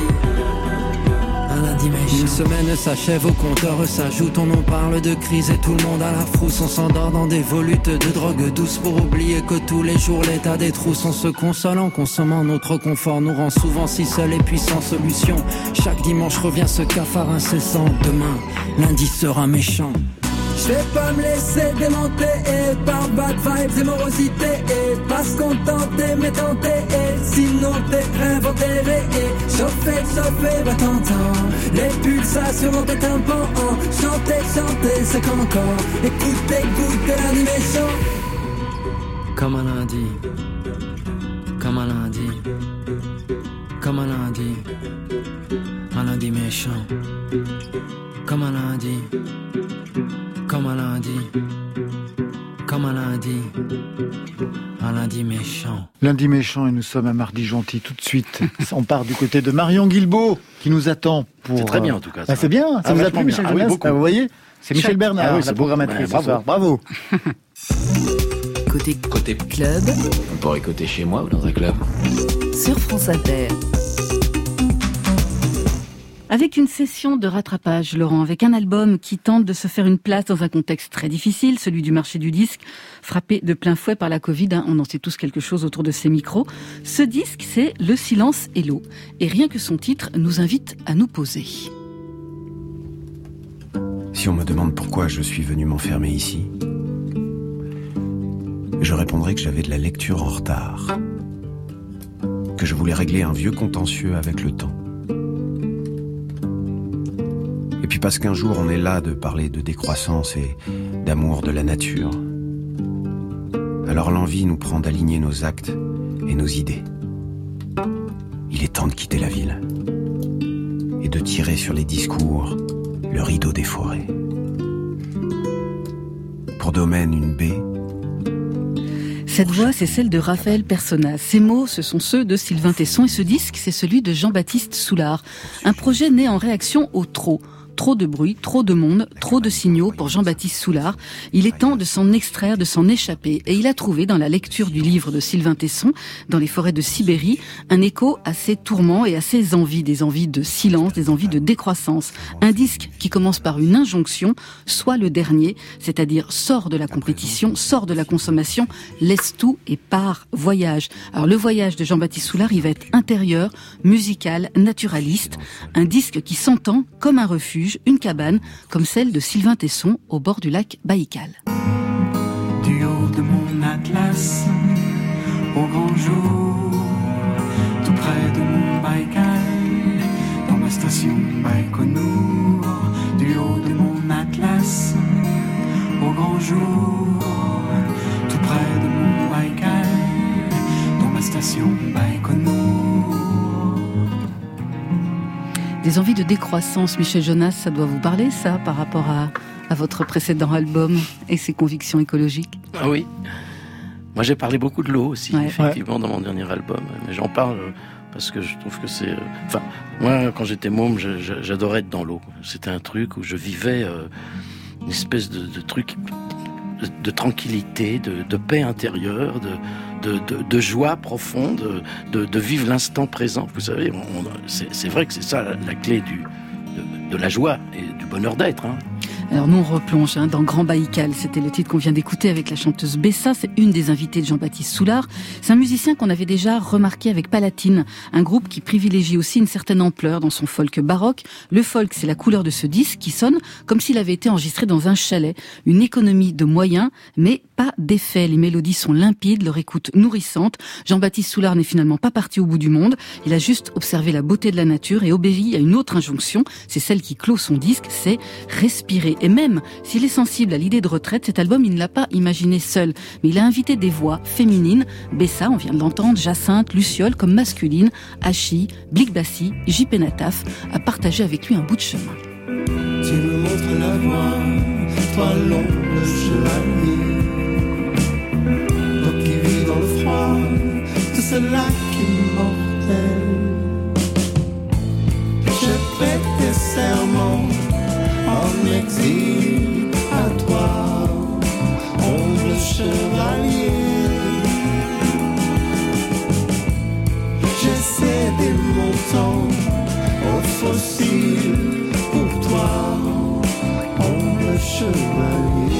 un lundi méchant. Une semaine s'achève, au compteur s'ajoute, on en parle de crise et tout le monde à la frousse. On s'endort dans des volutes de drogue douce pour oublier que tous les jours l'état des trousses. On se console en consommant notre confort, nous rend souvent si seuls et puis sans solution. Chaque dimanche revient ce cafard incessant, demain, lundi sera méchant. Je vais pas me laisser démonter et par bad vibes et morosité et pas se contenter mais tenter et sinon t'es réinventé et chauffer, chauffer, bah t'entends les pulsations dans tes tympans, chanter, chanter, c'est qu'encore écoutez, écoutez lundi méchant. Comme un lundi, comme un lundi, comme un lundi, un lundi méchant, comme un lundi. Comme un lundi, comme un lundi, un lundi méchant. Lundi méchant et nous sommes à mardi gentil tout de suite. On part du côté de Marion Guilbault qui nous attend pour... C'est très bien en tout cas. Ah, c'est bien, ça ah, vous a plu Michel ah, oui, Jonas ah, vous voyez, c'est Michel Chaque... Bernard, ah, oui, la programmatrice ce soir. Bravo. Côté, côté club. On pourrait côté chez moi ou dans un club. Sur France Inter. Avec une session de rattrapage, Laurent, avec un album qui tente de se faire une place dans un contexte très difficile, celui du marché du disque, frappé de plein fouet par la Covid, hein, on en sait tous quelque chose autour de ces micros. Ce disque, c'est Le silence et l'eau. Et rien que son titre nous invite à nous poser. Si on me demande pourquoi je suis venu m'enfermer ici, je répondrai que j'avais de la lecture en retard, que je voulais régler un vieux contentieux avec le temps. Et puis parce qu'un jour on est là de parler de décroissance et d'amour de la nature, alors l'envie nous prend d'aligner nos actes et nos idées. Il est temps de quitter la ville et de tirer sur les discours le rideau des forêts. Pour domaine, une baie. Cette voix, c'est celle de Raphaël Persona. Ces mots, ce sont ceux de Sylvain Tesson et ce disque, c'est celui de Jean-Baptiste Soulard. Un projet né en réaction au trop. Trop de bruit, trop de monde, trop de signaux pour Jean-Baptiste Soulard. Il est temps de s'en extraire, de s'en échapper. Et il a trouvé dans la lecture du livre de Sylvain Tesson, Dans les forêts de Sibérie, un écho à ses tourments et à ses envies, des envies de silence, des envies de décroissance. Un disque qui commence par une injonction, sois le dernier, c'est-à-dire sors de la compétition, sors de la consommation, laisse tout et pars, voyage. Alors le voyage de Jean-Baptiste Soulard, il va être intérieur, musical, naturaliste, un disque qui s'entend comme un refuge, une cabane comme celle de Sylvain Tesson au bord du lac Baïkal. Du haut de mon atlas, au grand jour, tout près de mon Baïkal, dans ma station Baïkonour. Du haut de mon atlas, au grand jour, tout près de mon Baïkal, dans ma station Baïkonour. Des envies de décroissance, Michel Jonas, ça doit vous parler, ça, par rapport à, à votre précédent album et ses convictions écologiques? Ah oui. Moi, j'ai parlé beaucoup de l'eau aussi, Ouais. effectivement, ouais. dans mon dernier album. Mais j'en parle parce que je trouve que c'est... Euh... Enfin, moi, quand j'étais môme, je, je, j'adorais être dans l'eau. C'était un truc où je vivais euh, une espèce de, de truc de, de tranquillité, de, de paix intérieure, de... De, de, de joie profonde, de, de vivre l'instant présent. Vous savez, on, c'est, c'est vrai que c'est ça la, la clé du, de, de la joie et du bonheur d'être. Hein. Alors nous on replonge hein, dans Grand Baïkal, c'était le titre qu'on vient d'écouter avec la chanteuse Bessa, c'est une des invitées de Jean-Baptiste Soulard. C'est un musicien qu'on avait déjà remarqué avec Palatine, un groupe qui privilégie aussi une certaine ampleur dans son folk baroque. Le folk, c'est la couleur de ce disque qui sonne comme s'il avait été enregistré dans un chalet, une économie de moyens, mais pas d'effet. Les mélodies sont limpides, leur écoute nourrissante. Jean-Baptiste Soulard n'est finalement pas parti au bout du monde, il a juste observé la beauté de la nature et obéi à une autre injonction, c'est celle qui clôt son disque, c'est respirer. Et même s'il est sensible à l'idée de retraite, cet album, il ne l'a pas imaginé seul. Mais il a invité des voix féminines. Bessa, on vient de l'entendre, Jacinthe, Luciole, comme masculine, Hachi, Blik Bassi, J P Nataf, a partagé avec lui un bout de chemin. Tu me montres la voie, toi l'ombre chevalier. Toi qui vis dans le froid, de ce lac immortel. Je prête tes serments en exil à toi, ombre chevalier. J'ai cédé mon temps aux fossiles pour toi, ombre chevalier.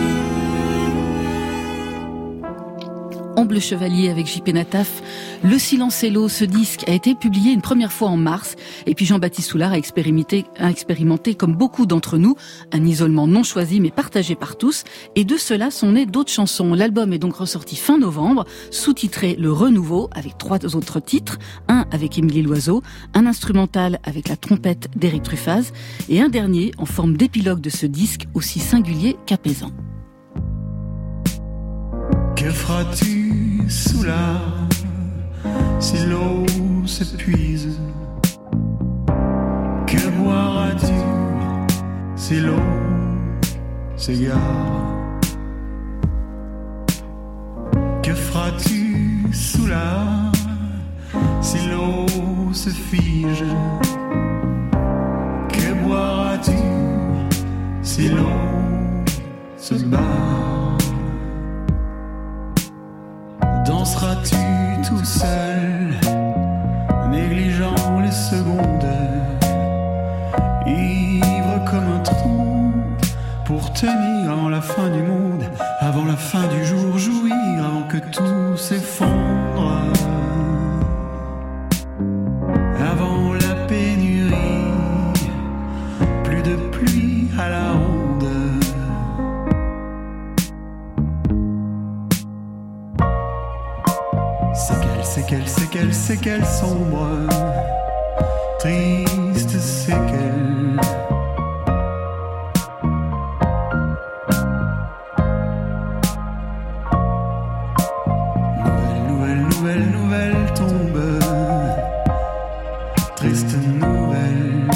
Omble Chevalier avec J P Nataf. Le silence et l'eau, ce disque a été publié une première fois en mars. Et puis Jean-Baptiste Soulard a expérimenté, a expérimenté, comme beaucoup d'entre nous, un isolement non choisi mais partagé par tous. Et de cela sont nées d'autres chansons. L'album est donc ressorti fin novembre, sous-titré Le Renouveau, avec trois autres titres. Un avec Émilie Loiseau, un instrumental avec la trompette d'Éric Truffaz et un dernier en forme d'épilogue de ce disque aussi singulier qu'apaisant. Que feras-tu sous la si l'eau s'épuise? Que boiras-tu si l'eau s'égare? Que feras-tu sous la si l'eau se fige? Que boiras-tu si l'eau se bat? Danseras-tu tout seul, négligeant les secondes, ivre comme un trou, pour tenir avant la fin du monde, avant la fin du jour, jouir avant que tout s'effondre, avant la pénurie, plus de pluie à la ronde. C'est qu'elle, c'est qu'elle, c'est qu'elle sombre, triste c'est qu'elle. Nouvelle, nouvelle, nouvelle, nouvelle tombe, triste nouvelle.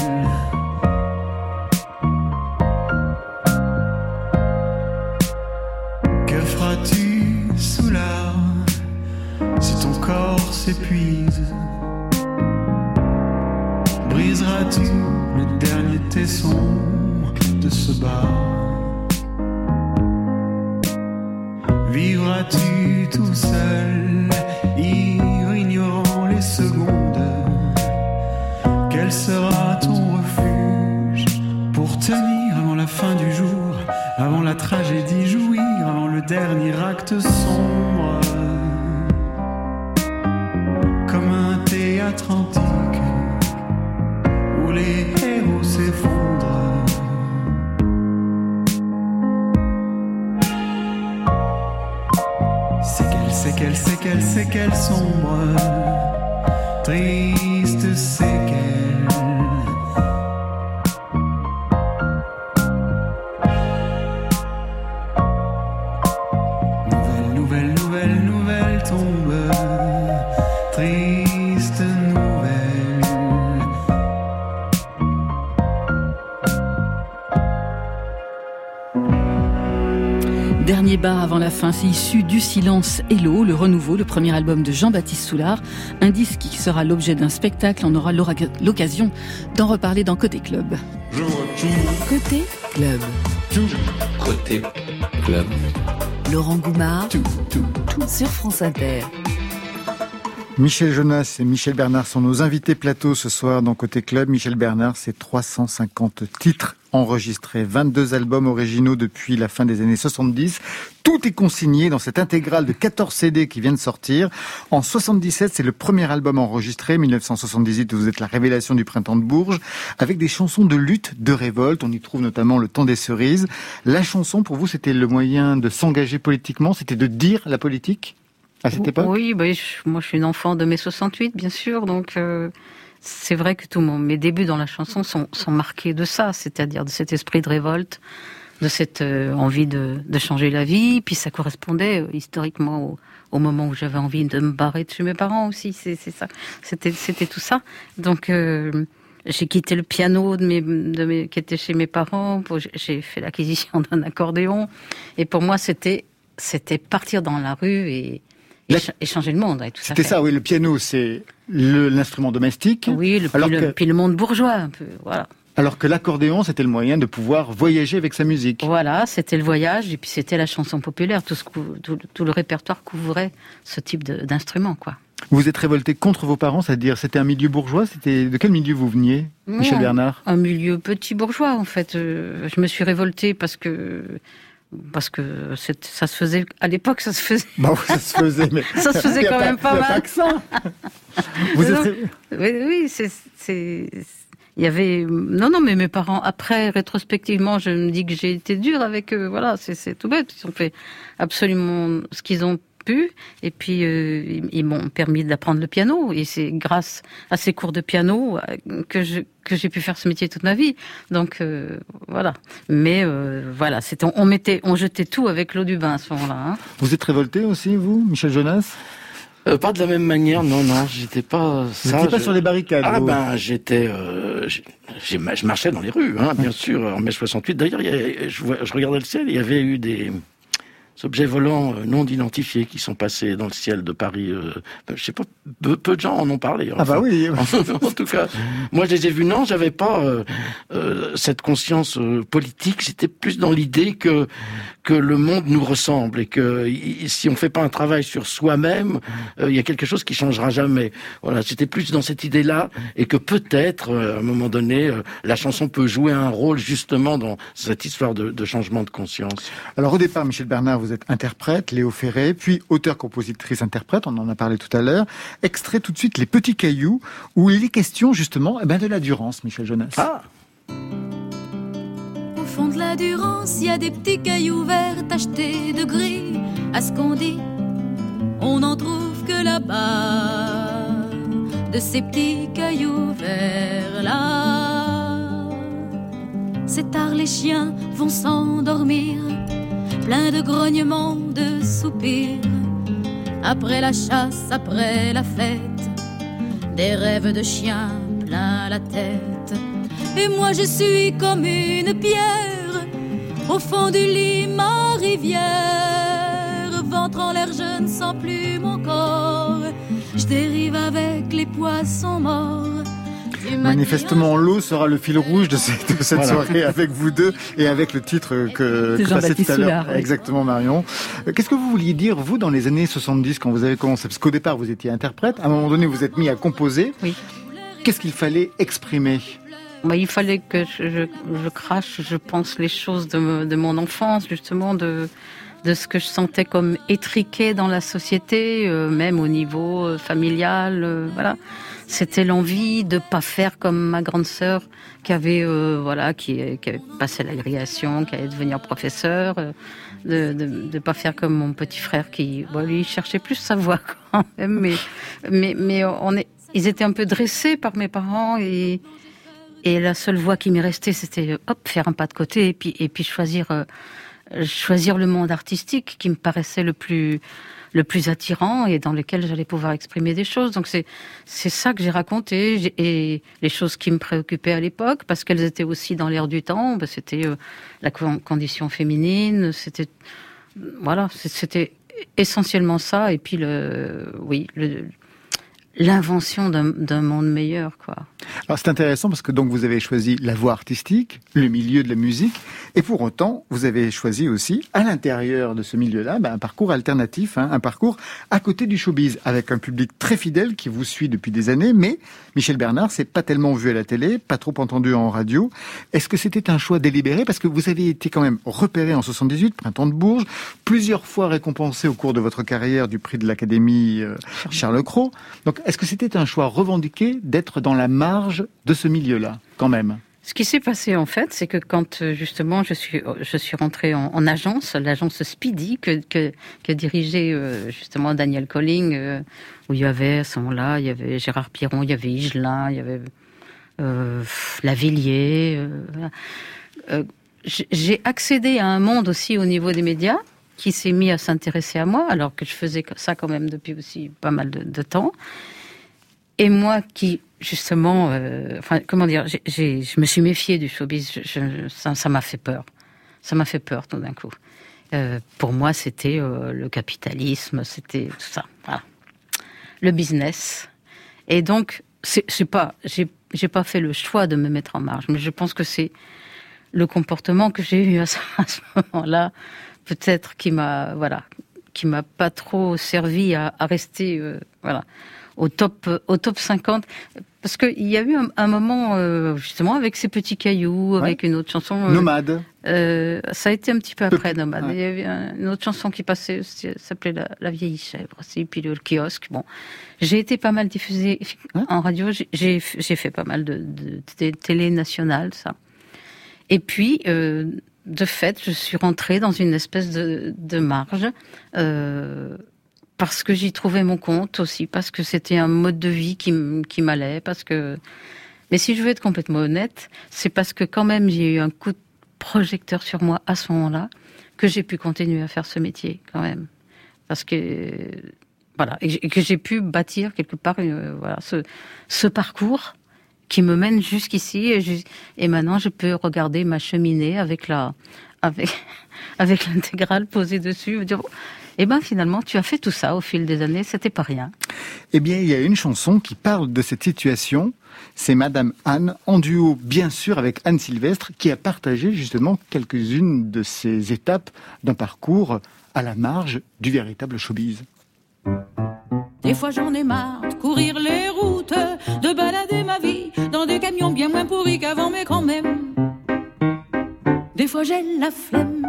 Que feras-tu sous la si ton corps s'épuise? Briseras-tu le dernier tesson de ce bar? Vivras-tu tout seul, ivre, ignorant les secondes? Quel sera ton refuge pour tenir avant la fin du jour, avant la tragédie, jouir avant le dernier acte sombre? Théâtre antique où les héros s'effondrent. C'est qu'elle, c'est qu'elle, c'est qu'elle, c'est qu'elle sombre, triste c'est qu'elle. Nouvelle, nouvelle, nouvelle, nouvelle tombe, triste nouvelle. Dernier départ avant la fin, c'est issu du Silence et l'eau, le renouveau, le premier album de Jean-Baptiste Soulard, un disque qui sera l'objet d'un spectacle. On aura l'occasion d'en reparler dans Côté Club. Côté Club. Côté Club. Laurent Goumard tout, tout, tout. Sur France Inter. Michel Jonas et Michel Bernard sont nos invités plateau ce soir dans Côté Club. Michel Bernard, c'est trois cent cinquante titres enregistrés, vingt-deux albums originaux depuis la fin des années soixante-dix. Tout est consigné dans cette intégrale de quatorze C D qui vient de sortir. En soixante-dix-sept, c'est le premier album enregistré. mille neuf cent soixante-dix-huit, vous êtes la révélation du printemps de Bourges, avec des chansons de lutte, de révolte. On y trouve notamment Le temps des cerises. La chanson, pour vous, c'était le moyen de s'engager politiquement, c'était de dire la politique à cette époque? Oui, bah, je, moi je suis une enfant de mai soixante-huit, bien sûr, donc euh, c'est vrai que tous mes débuts dans la chanson sont, sont marqués de ça, c'est-à-dire de cet esprit de révolte, de cette euh, envie de, de changer la vie, puis ça correspondait euh, historiquement au, au moment où j'avais envie de me barrer de chez mes parents aussi, c'est, c'est ça, c'était, c'était tout ça. Donc euh, j'ai quitté le piano de mes, de mes, qui était chez mes parents, pour, j'ai fait l'acquisition d'un accordéon, et pour moi c'était, c'était partir dans la rue et Et, ch- et changer le monde, et tout ça. C'était ça, oui. Le piano, c'est le, l'instrument domestique. Oui, le, alors puis, que, le, puis le monde bourgeois, un peu, voilà. Alors que l'accordéon, c'était le moyen de pouvoir voyager avec sa musique. Voilà, c'était le voyage, et puis c'était la chanson populaire, tout, ce, tout, tout le répertoire couvrait ce type de, d'instrument, quoi. Vous êtes révolté contre vos parents, c'est-à-dire c'était un milieu bourgeois. C'était de quel milieu vous veniez, Michel ouais, Bernard? Un milieu petit bourgeois, en fait. Euh, je me suis révoltée parce que parce que c'est, ça se faisait à l'époque, ça se faisait. Bah oui, ça se faisait, mais ça se faisait quand même pas, pas mal. Pas que ça. Vous êtes... non, oui, oui, c'est, c'est, il y avait non, non, mais mes parents après, rétrospectivement, je me dis que j'ai été dure avec eux. Voilà, c'est, c'est tout bête. Ils ont fait absolument ce qu'ils ont pu, et puis euh, ils, ils m'ont permis d'apprendre le piano, et c'est grâce à ces cours de piano que je que j'ai pu faire ce métier toute ma vie. Donc euh, voilà. Mais euh, voilà, c'était on, on mettait, on jetait tout avec l'eau du bain à ce moment-là. Hein. Vous êtes révolté aussi, vous, Michel Jonas? Euh, pas de la même manière, non, non, j'étais pas. Vous n'étiez pas je... sur les barricades. Ah vous. ben, j'étais, euh, j'ai, j'ai, je marchais dans les rues, hein, bien sûr, en mai soixante-huit. D'ailleurs, il y a, je, je regardais le ciel, il y avait eu des objets volants non identifiés qui sont passés dans le ciel de Paris. Euh, je sais pas, peu, peu de gens en ont parlé. Enfin. Ah bah oui. En tout cas, moi je les ai vus. Non, j'avais pas euh, euh, cette conscience euh, politique. J'étais plus dans l'idée que que le monde nous ressemble et que y, si on fait pas un travail sur soi-même, il euh, y a quelque chose qui changera jamais. Voilà, j'étais plus dans cette idée-là et que peut-être euh, à un moment donné, euh, la chanson peut jouer un rôle justement dans cette histoire de, de changement de conscience. Alors au départ, Michel Bernard, vous êtes interprète, Léo Ferré, puis auteur, compositrice, interprète, on en a parlé tout à l'heure. Extrait tout de suite Les Petits Cailloux, où il est question justement eh ben, de la Durance, Michel Jonas. Ah. Au fond de la Durance, il y a des petits cailloux verts tachetés de gris. À ce qu'on dit, on n'en trouve que là-bas, de ces petits cailloux verts là. C'est tard, les chiens vont s'endormir, plein de grognements, de soupirs. Après la chasse, après la fête, des rêves de chiens plein la tête. Et moi je suis comme une pierre au fond du lit, ma rivière. Ventre en l'air, je ne sens plus mon corps. Je dérive avec les poissons morts. Manifestement, l'eau sera le fil rouge de cette, de cette voilà. soirée avec vous deux et avec le titre que, que passait tout à l'heure. Soulard, exactement, Marion. Qu'est-ce que vous vouliez dire, vous, dans les années soixante-dix, quand vous avez commencé? Parce qu'au départ, vous étiez interprète. À un moment donné, vous êtes mis à composer. Oui. Qu'est-ce qu'il fallait exprimer? Bah, il fallait que je, je, je crache, je pense, les choses de, de mon enfance, justement, de, de ce que je sentais comme étriqué dans la société, euh, même au niveau euh, familial, euh, voilà. C'était l'envie de pas faire comme ma grande sœur qui avait, euh, voilà, qui, qui avait passé l'agrégation, qui allait devenir professeur, euh, de, de, de pas faire comme mon petit frère qui, bon, lui, il cherchait plus sa voix quand même, mais, mais, mais on est, ils étaient un peu dressés par mes parents et, et la seule voie qui m'est restée, c'était, hop, faire un pas de côté et puis, et puis choisir, euh, choisir le monde artistique qui me paraissait le plus, le plus attirant et dans lequel j'allais pouvoir exprimer des choses. Donc c'est c'est ça que j'ai raconté et les choses qui me préoccupaient à l'époque parce qu'elles étaient aussi dans l'air du temps. Ben, c'était euh, la condition féminine, c'était voilà, c'était essentiellement ça. Et puis, le, oui, le, l'invention d'un, d'un monde meilleur, quoi. Alors c'est intéressant parce que donc vous avez choisi la voie artistique, le milieu de la musique, et pour autant vous avez choisi aussi à l'intérieur de ce milieu-là ben, un parcours alternatif, hein, un parcours à côté du showbiz, avec un public très fidèle qui vous suit depuis des années. Mais Michel Bernard, c'est pas tellement vu à la télé, pas trop entendu en radio. Est-ce que c'était un choix délibéré parce que vous avez été quand même repéré en soixante-dix-huit, Printemps de Bourges, plusieurs fois récompensé au cours de votre carrière du prix de l'Académie euh, Charles Cros. Donc est-ce que c'était un choix revendiqué d'être dans la marge de ce milieu-là, quand même? Ce qui s'est passé, en fait, c'est que quand, justement, je suis, je suis rentrée en, en agence, l'agence Speedy, que, que, que dirigeait, euh, justement, Daniel Colling, euh, où il y avait, à ce moment-là, il y avait Gérard Piron, il y avait Higelin, il y avait euh, Lavilliers. Euh, euh, j'ai accédé à un monde aussi au niveau des médias, qui s'est mis à s'intéresser à moi, alors que je faisais ça quand même depuis aussi pas mal de, de temps. Et moi qui, justement, euh, enfin, comment dire, j'ai, j'ai, je me suis méfiée du showbiz, je, je, ça, ça m'a fait peur. Ça m'a fait peur tout d'un coup. Euh, pour moi, c'était euh, le capitalisme, c'était tout ça, voilà. Le business. Et donc, c'est, c'est pas, j'ai, j'ai pas fait le choix de me mettre en marge, mais je pense que c'est le comportement que j'ai eu à ce, à ce moment-là, peut-être qui m'a, voilà, qui m'a pas trop servi à, à rester, euh, voilà, au top, au top cinquante, parce que il y a eu un, un moment euh, justement avec ces petits cailloux, avec ouais. une autre chanson. Euh, Nomade. Euh, ça a été un petit peu après Nomade. Ouais. Il y avait un, une autre chanson qui passait, ça s'appelait La, la vieille chèvre. Et puis le kiosque. Bon, j'ai été pas mal diffusée ouais. en radio. J'ai, j'ai, j'ai fait pas mal de, de, de télé nationale, ça. Et puis. Euh, De fait, je suis rentrée dans une espèce de, de marge euh, parce que j'y trouvais mon compte aussi, parce que c'était un mode de vie qui, qui m'allait, parce que. Mais si je veux être complètement honnête, c'est parce que quand même j'ai eu un coup de projecteur sur moi à ce moment-là que j'ai pu continuer à faire ce métier quand même, parce que voilà, et que j'ai pu bâtir quelque part euh, voilà ce, ce parcours qui me mène jusqu'ici et, ju- et maintenant je peux regarder ma cheminée avec la avec avec l'intégrale posée dessus et dire eh ben finalement tu as fait tout ça au fil des années, c'était pas rien. Eh bien il y a une chanson qui parle de cette situation, c'est Madame Anne en duo bien sûr avec Anne Sylvestre qui a partagé justement quelques-unes de ces étapes d'un parcours à la marge du véritable showbiz. Des fois j'en ai marre de courir les routes, de balader ma vie dans des camions bien moins pourris qu'avant, mais quand même. Des fois j'ai la flemme,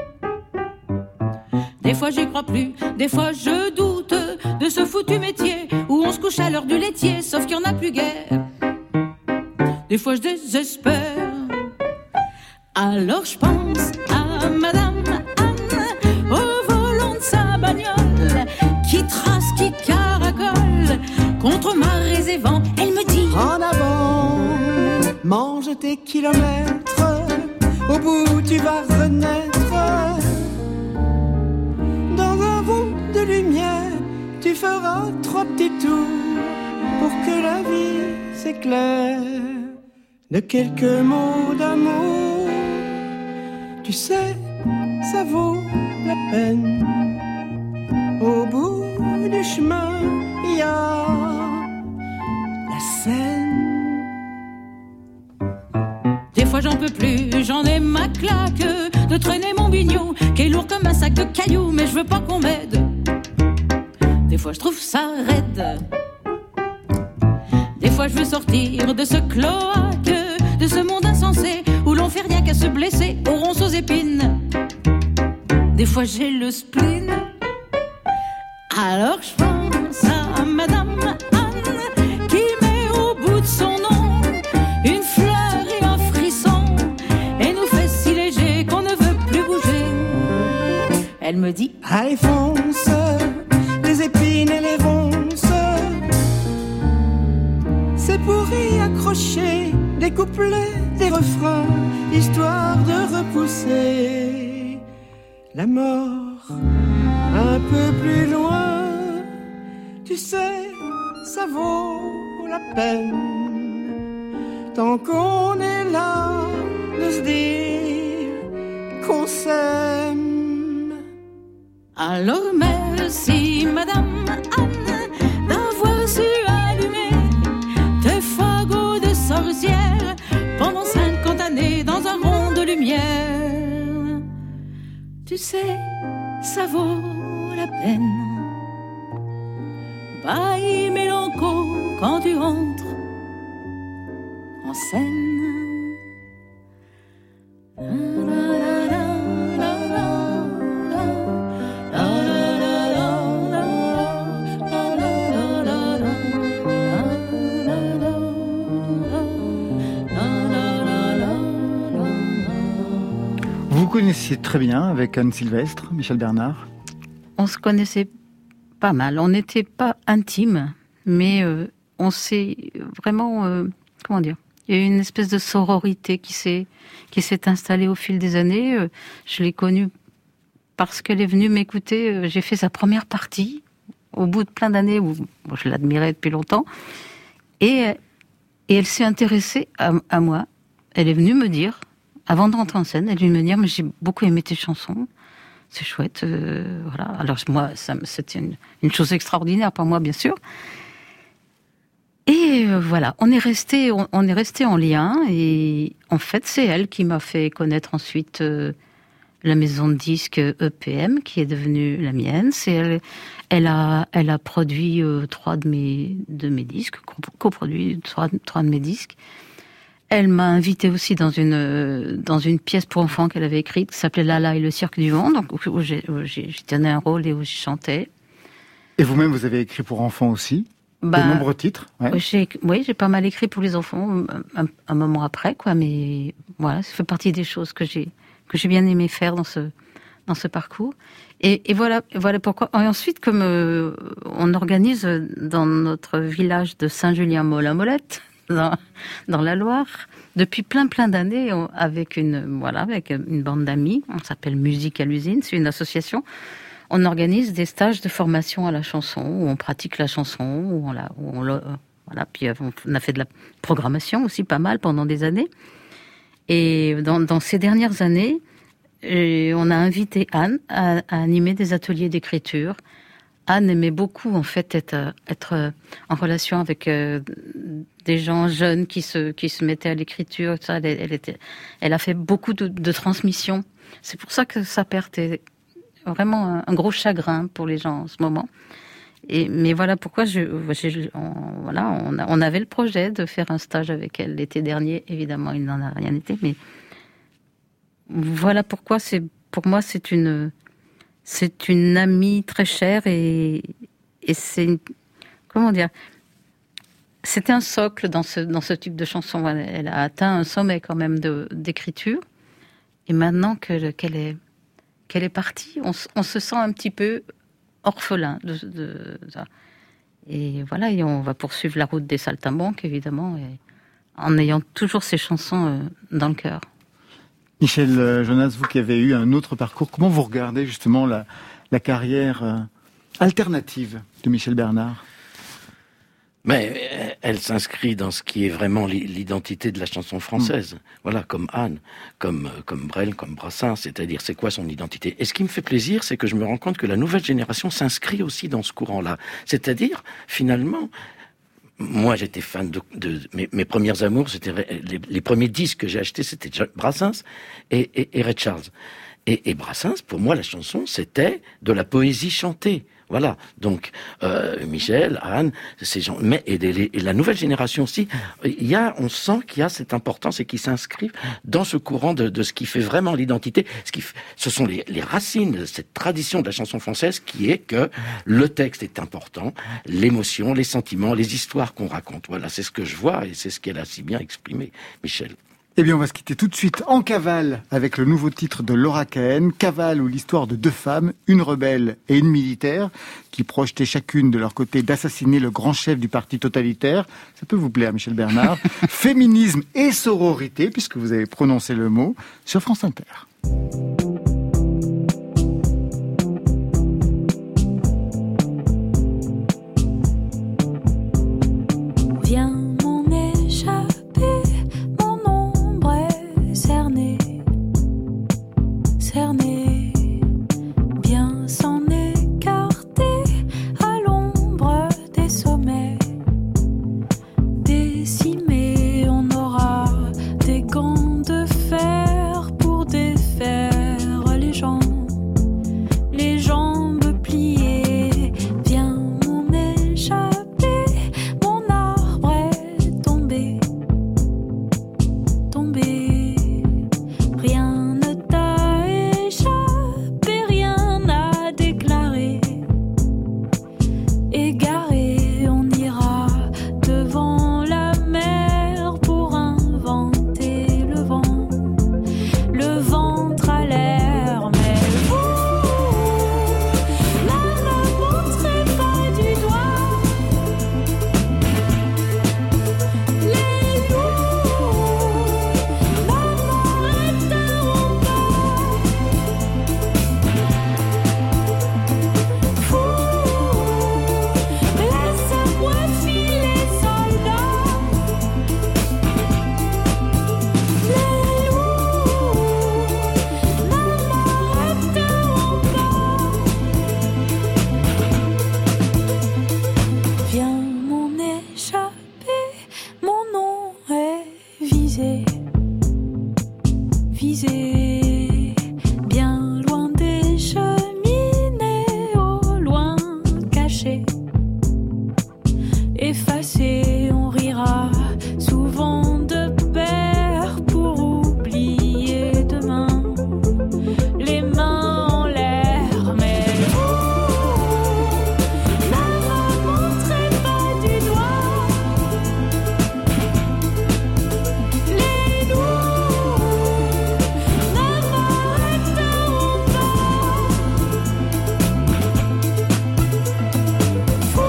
des fois j'y crois plus, des fois je doute de ce foutu métier où on se couche à l'heure du laitier, sauf qu'il y en a plus guère. Des fois je désespère, alors je pense à Madame Anne au volant de sa bagnole, qui trace, qui caracole contre marées et vents. Elle me dit en avant, mange tes kilomètres, au bout tu vas renaître. Dans un rond de lumière, tu feras trois petits tours pour que la vie s'éclaire. De quelques mots d'amour, tu sais, ça vaut la peine. Au bout du chemin, il y a la Seine. Des fois j'en peux plus, j'en ai ma claque de traîner mon bignou qui est lourd comme un sac de cailloux, mais je veux pas qu'on m'aide. Des fois je trouve ça raide. Des fois je veux sortir de ce cloaque, de ce monde insensé où l'on fait rien qu'à se blesser aux ronces aux épines. Des fois j'ai le spleen, alors je pense à Madame Anne qui met au bout de son nom une fleur et un frisson et nous fait si léger qu'on ne veut plus bouger. Elle me dit allez fonce, les épines et les ronces, c'est pour y accrocher des couplets, des refrains, histoire de repousser la mort un peu plus loin. Tu sais, ça vaut la peine, tant qu'on est là, de se dire qu'on s'aime. Alors merci Madame Anne d'avoir su allumer tes fagots de sorcière pendant cinquante années dans un rond de lumière. Tu sais, ça vaut la peine. Baille mélanco quand tu entres en scène. Vous connaissiez très bien avec Anne Sylvestre, Michel Bernard? On se connaissait pas mal. On n'était pas intimes, mais euh, on s'est vraiment... Euh, comment dire? Il y a eu une espèce de sororité qui s'est, qui s'est installée au fil des années. Euh, je l'ai connue parce qu'elle est venue m'écouter. Euh, j'ai fait sa première partie, au bout de plein d'années où bon, je l'admirais depuis longtemps. Et, et elle s'est intéressée à, à moi. Elle est venue me dire, avant d'entrer en scène, elle est venue me dire, mais j'ai beaucoup aimé tes chansons. C'est chouette, euh, voilà. Alors moi, ça, c'était une, une chose extraordinaire pour moi, bien sûr. Et euh, voilà, on est resté, on, on est resté en lien. Et en fait, c'est elle qui m'a fait connaître ensuite euh, la maison de disques E P M, qui est devenue la mienne. C'est elle, elle a, elle a produit euh, trois de mes, de mes disques, coproduit trois, trois de mes disques. Elle m'a invitée aussi dans une dans une pièce pour enfants qu'elle avait écrite qui s'appelait Lala et le cirque du vent, donc où j'ai, où j'ai, j'y tenais un rôle et où je chantais. Et vous-même, vous avez écrit pour enfants aussi, bah, de nombreux titres. Ouais. J'ai, oui, j'ai pas mal écrit pour les enfants un, un moment après, quoi. Mais voilà, ça fait partie des choses que j'ai que j'ai bien aimé faire dans ce dans ce parcours. Et, et voilà, voilà pourquoi. Et ensuite, comme euh, on organise dans notre village de Saint-Julien-Molin-Molette, Dans, dans la Loire, depuis plein plein d'années, on, avec une voilà, avec une bande d'amis, on s'appelle Musique à l'usine, c'est une association. On organise des stages de formation à la chanson, où on pratique la chanson, où on la, où on la, voilà. Puis on a fait de la programmation aussi pas mal pendant des années. Et dans, dans ces dernières années, on a invité Anne à, à animer des ateliers d'écriture. Anne aimait beaucoup en fait être, être en relation avec euh, des gens jeunes qui se qui se mettaient à l'écriture. Ça, elle, elle était, elle a fait beaucoup de, de transmission. C'est pour ça que sa perte est vraiment un, un gros chagrin pour les gens en ce moment. Et mais voilà pourquoi je, je on, voilà on, a, on avait le projet de faire un stage avec elle l'été dernier. Évidemment, il n'en a rien été, mais voilà pourquoi c'est pour moi c'est une C'est une amie très chère et, et c'est une, comment dire, c'était un socle dans ce, dans ce type de chanson. Elle, elle a atteint un sommet quand même de, d'écriture. Et maintenant que, qu'elle est, qu'elle est partie, on, on se sent un petit peu orphelin de, de, de ça. Et voilà, et on va poursuivre la route des saltimbanques, évidemment, et en ayant toujours ces chansons dans le cœur. Michel Jonas, vous qui avez eu un autre parcours, comment vous regardez justement la, la carrière euh, alternative de Michel Bernard? Mais elle s'inscrit dans ce qui est vraiment l'identité de la chanson française. Mmh. Voilà, comme Anne, comme, comme Brel, comme Brassens, c'est-à-dire c'est quoi son identité. Et ce qui me fait plaisir, c'est que je me rends compte que la nouvelle génération s'inscrit aussi dans ce courant-là. C'est-à-dire, finalement... Moi, j'étais fan de, de mes, mes premières amours, c'était les, les premiers disques que j'ai achetés, c'était Brassens et, et, et Ray Charles. Et, et Brassens, pour moi, la chanson, c'était de la poésie chantée. Voilà. Donc, euh, Michel, Anne, ces gens, mais et, les, et la nouvelle génération aussi, il y a, on sent qu'il y a cette importance et qu'ils s'inscrivent dans ce courant de, de ce qui fait vraiment l'identité. Ce qui, ce sont les, les racines de cette tradition de la chanson française qui est que le texte est important, l'émotion, les sentiments, les histoires qu'on raconte. Voilà, c'est ce que je vois et c'est ce qu'elle a si bien exprimé, Michel. Eh bien, on va se quitter tout de suite en cavale avec le nouveau titre de Laura Cahen, Cavale, ou l'histoire de deux femmes, une rebelle et une militaire, qui projetaient chacune de leur côté d'assassiner le grand chef du parti totalitaire. Ça peut vous plaire, Michel Bernard. Féminisme et sororité, puisque vous avez prononcé le mot, sur France Inter. Viens. Bien s'en est. effacé, on rira souvent de pair pour oublier demain. Les mains en l'air, mais ne me montrez pas du doigt. Les loups ne m'arrêteront pas. Fou,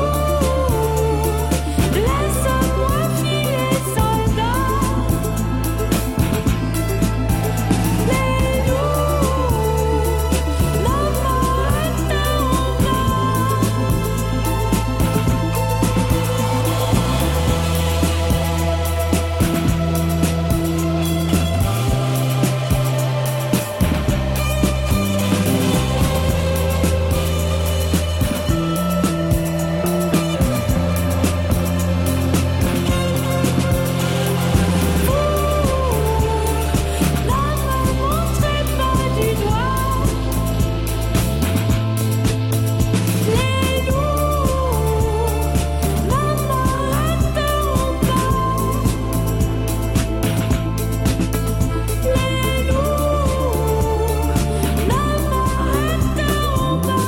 laisse-moi filer, soldat. Les loups ne m'arrêteront pas. Montrez pas du doigt. Les loups ne m'arrêteront pas. Les loups ne m'arrêteront pas.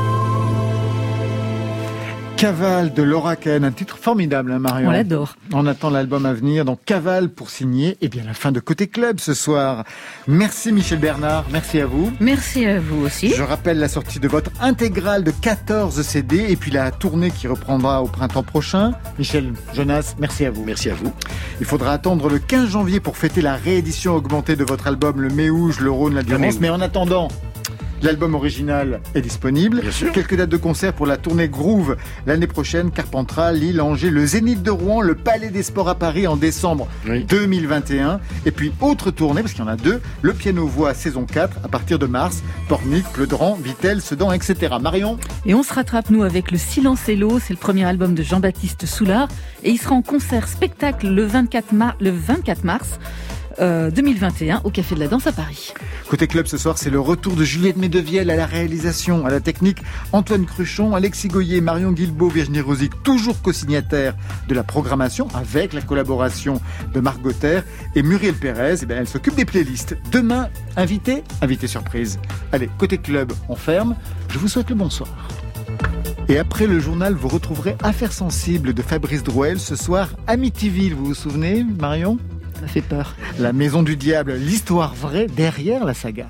Cavale de Laura Kahn, un titre formidable, hein, Marion. On l'adore. On attend l'album à venir, donc Cavale pour signer. Et bien la fin de Côté Club ce soir. Merci Michel Bernard, merci à vous. Merci à vous aussi. Je rappelle la sortie de votre intégrale de quatorze C D et puis la tournée qui reprendra au printemps prochain. Michel Jonas, merci à vous. Merci à vous. Il faudra attendre le quinze janvier pour fêter la réédition augmentée de votre album Le Méouge, le Rhône, la Durance. Méouge. Mais en attendant, l'album original est disponible. Bien sûr. Quelques dates de concert pour la tournée Groove l'année prochaine. Carpentras, Lille, Angers, le Zénith de Rouen, le Palais des Sports à Paris en décembre Oui. deux mille vingt et un. Et puis autre tournée, parce qu'il y en a deux, le Piano-Voix saison quatre à partir de mars. Pornic, Pleudran, Vittel, Sedan, et cetera. Marion? Et on se rattrape, nous, avec le Silence et l'eau. C'est le premier album de Jean-Baptiste Soulard. Et il sera en concert spectacle le vingt-quatre, mar- le vingt-quatre mars euh, deux mille vingt et un au Café de la Danse à Paris. Côté club ce soir, c'est le retour de Juliette Medevielle à la réalisation, à la technique. Antoine Cruchon, Alexis Goyer, Marion Guilbault, Virginie Rosic, toujours co-signataires de la programmation avec la collaboration de Marc Gauthier et Muriel Pérez. Eh bien, elle s'occupe des playlists. Demain, invité, invité surprise. Allez, côté club, on ferme. Je vous souhaite le bonsoir. Et après le journal, vous retrouverez Affaires sensibles de Fabrice Drouel. Ce soir, Amityville, vous vous souvenez, Marion? Ça fait peur. La Maison du Diable, l'histoire vraie derrière la saga.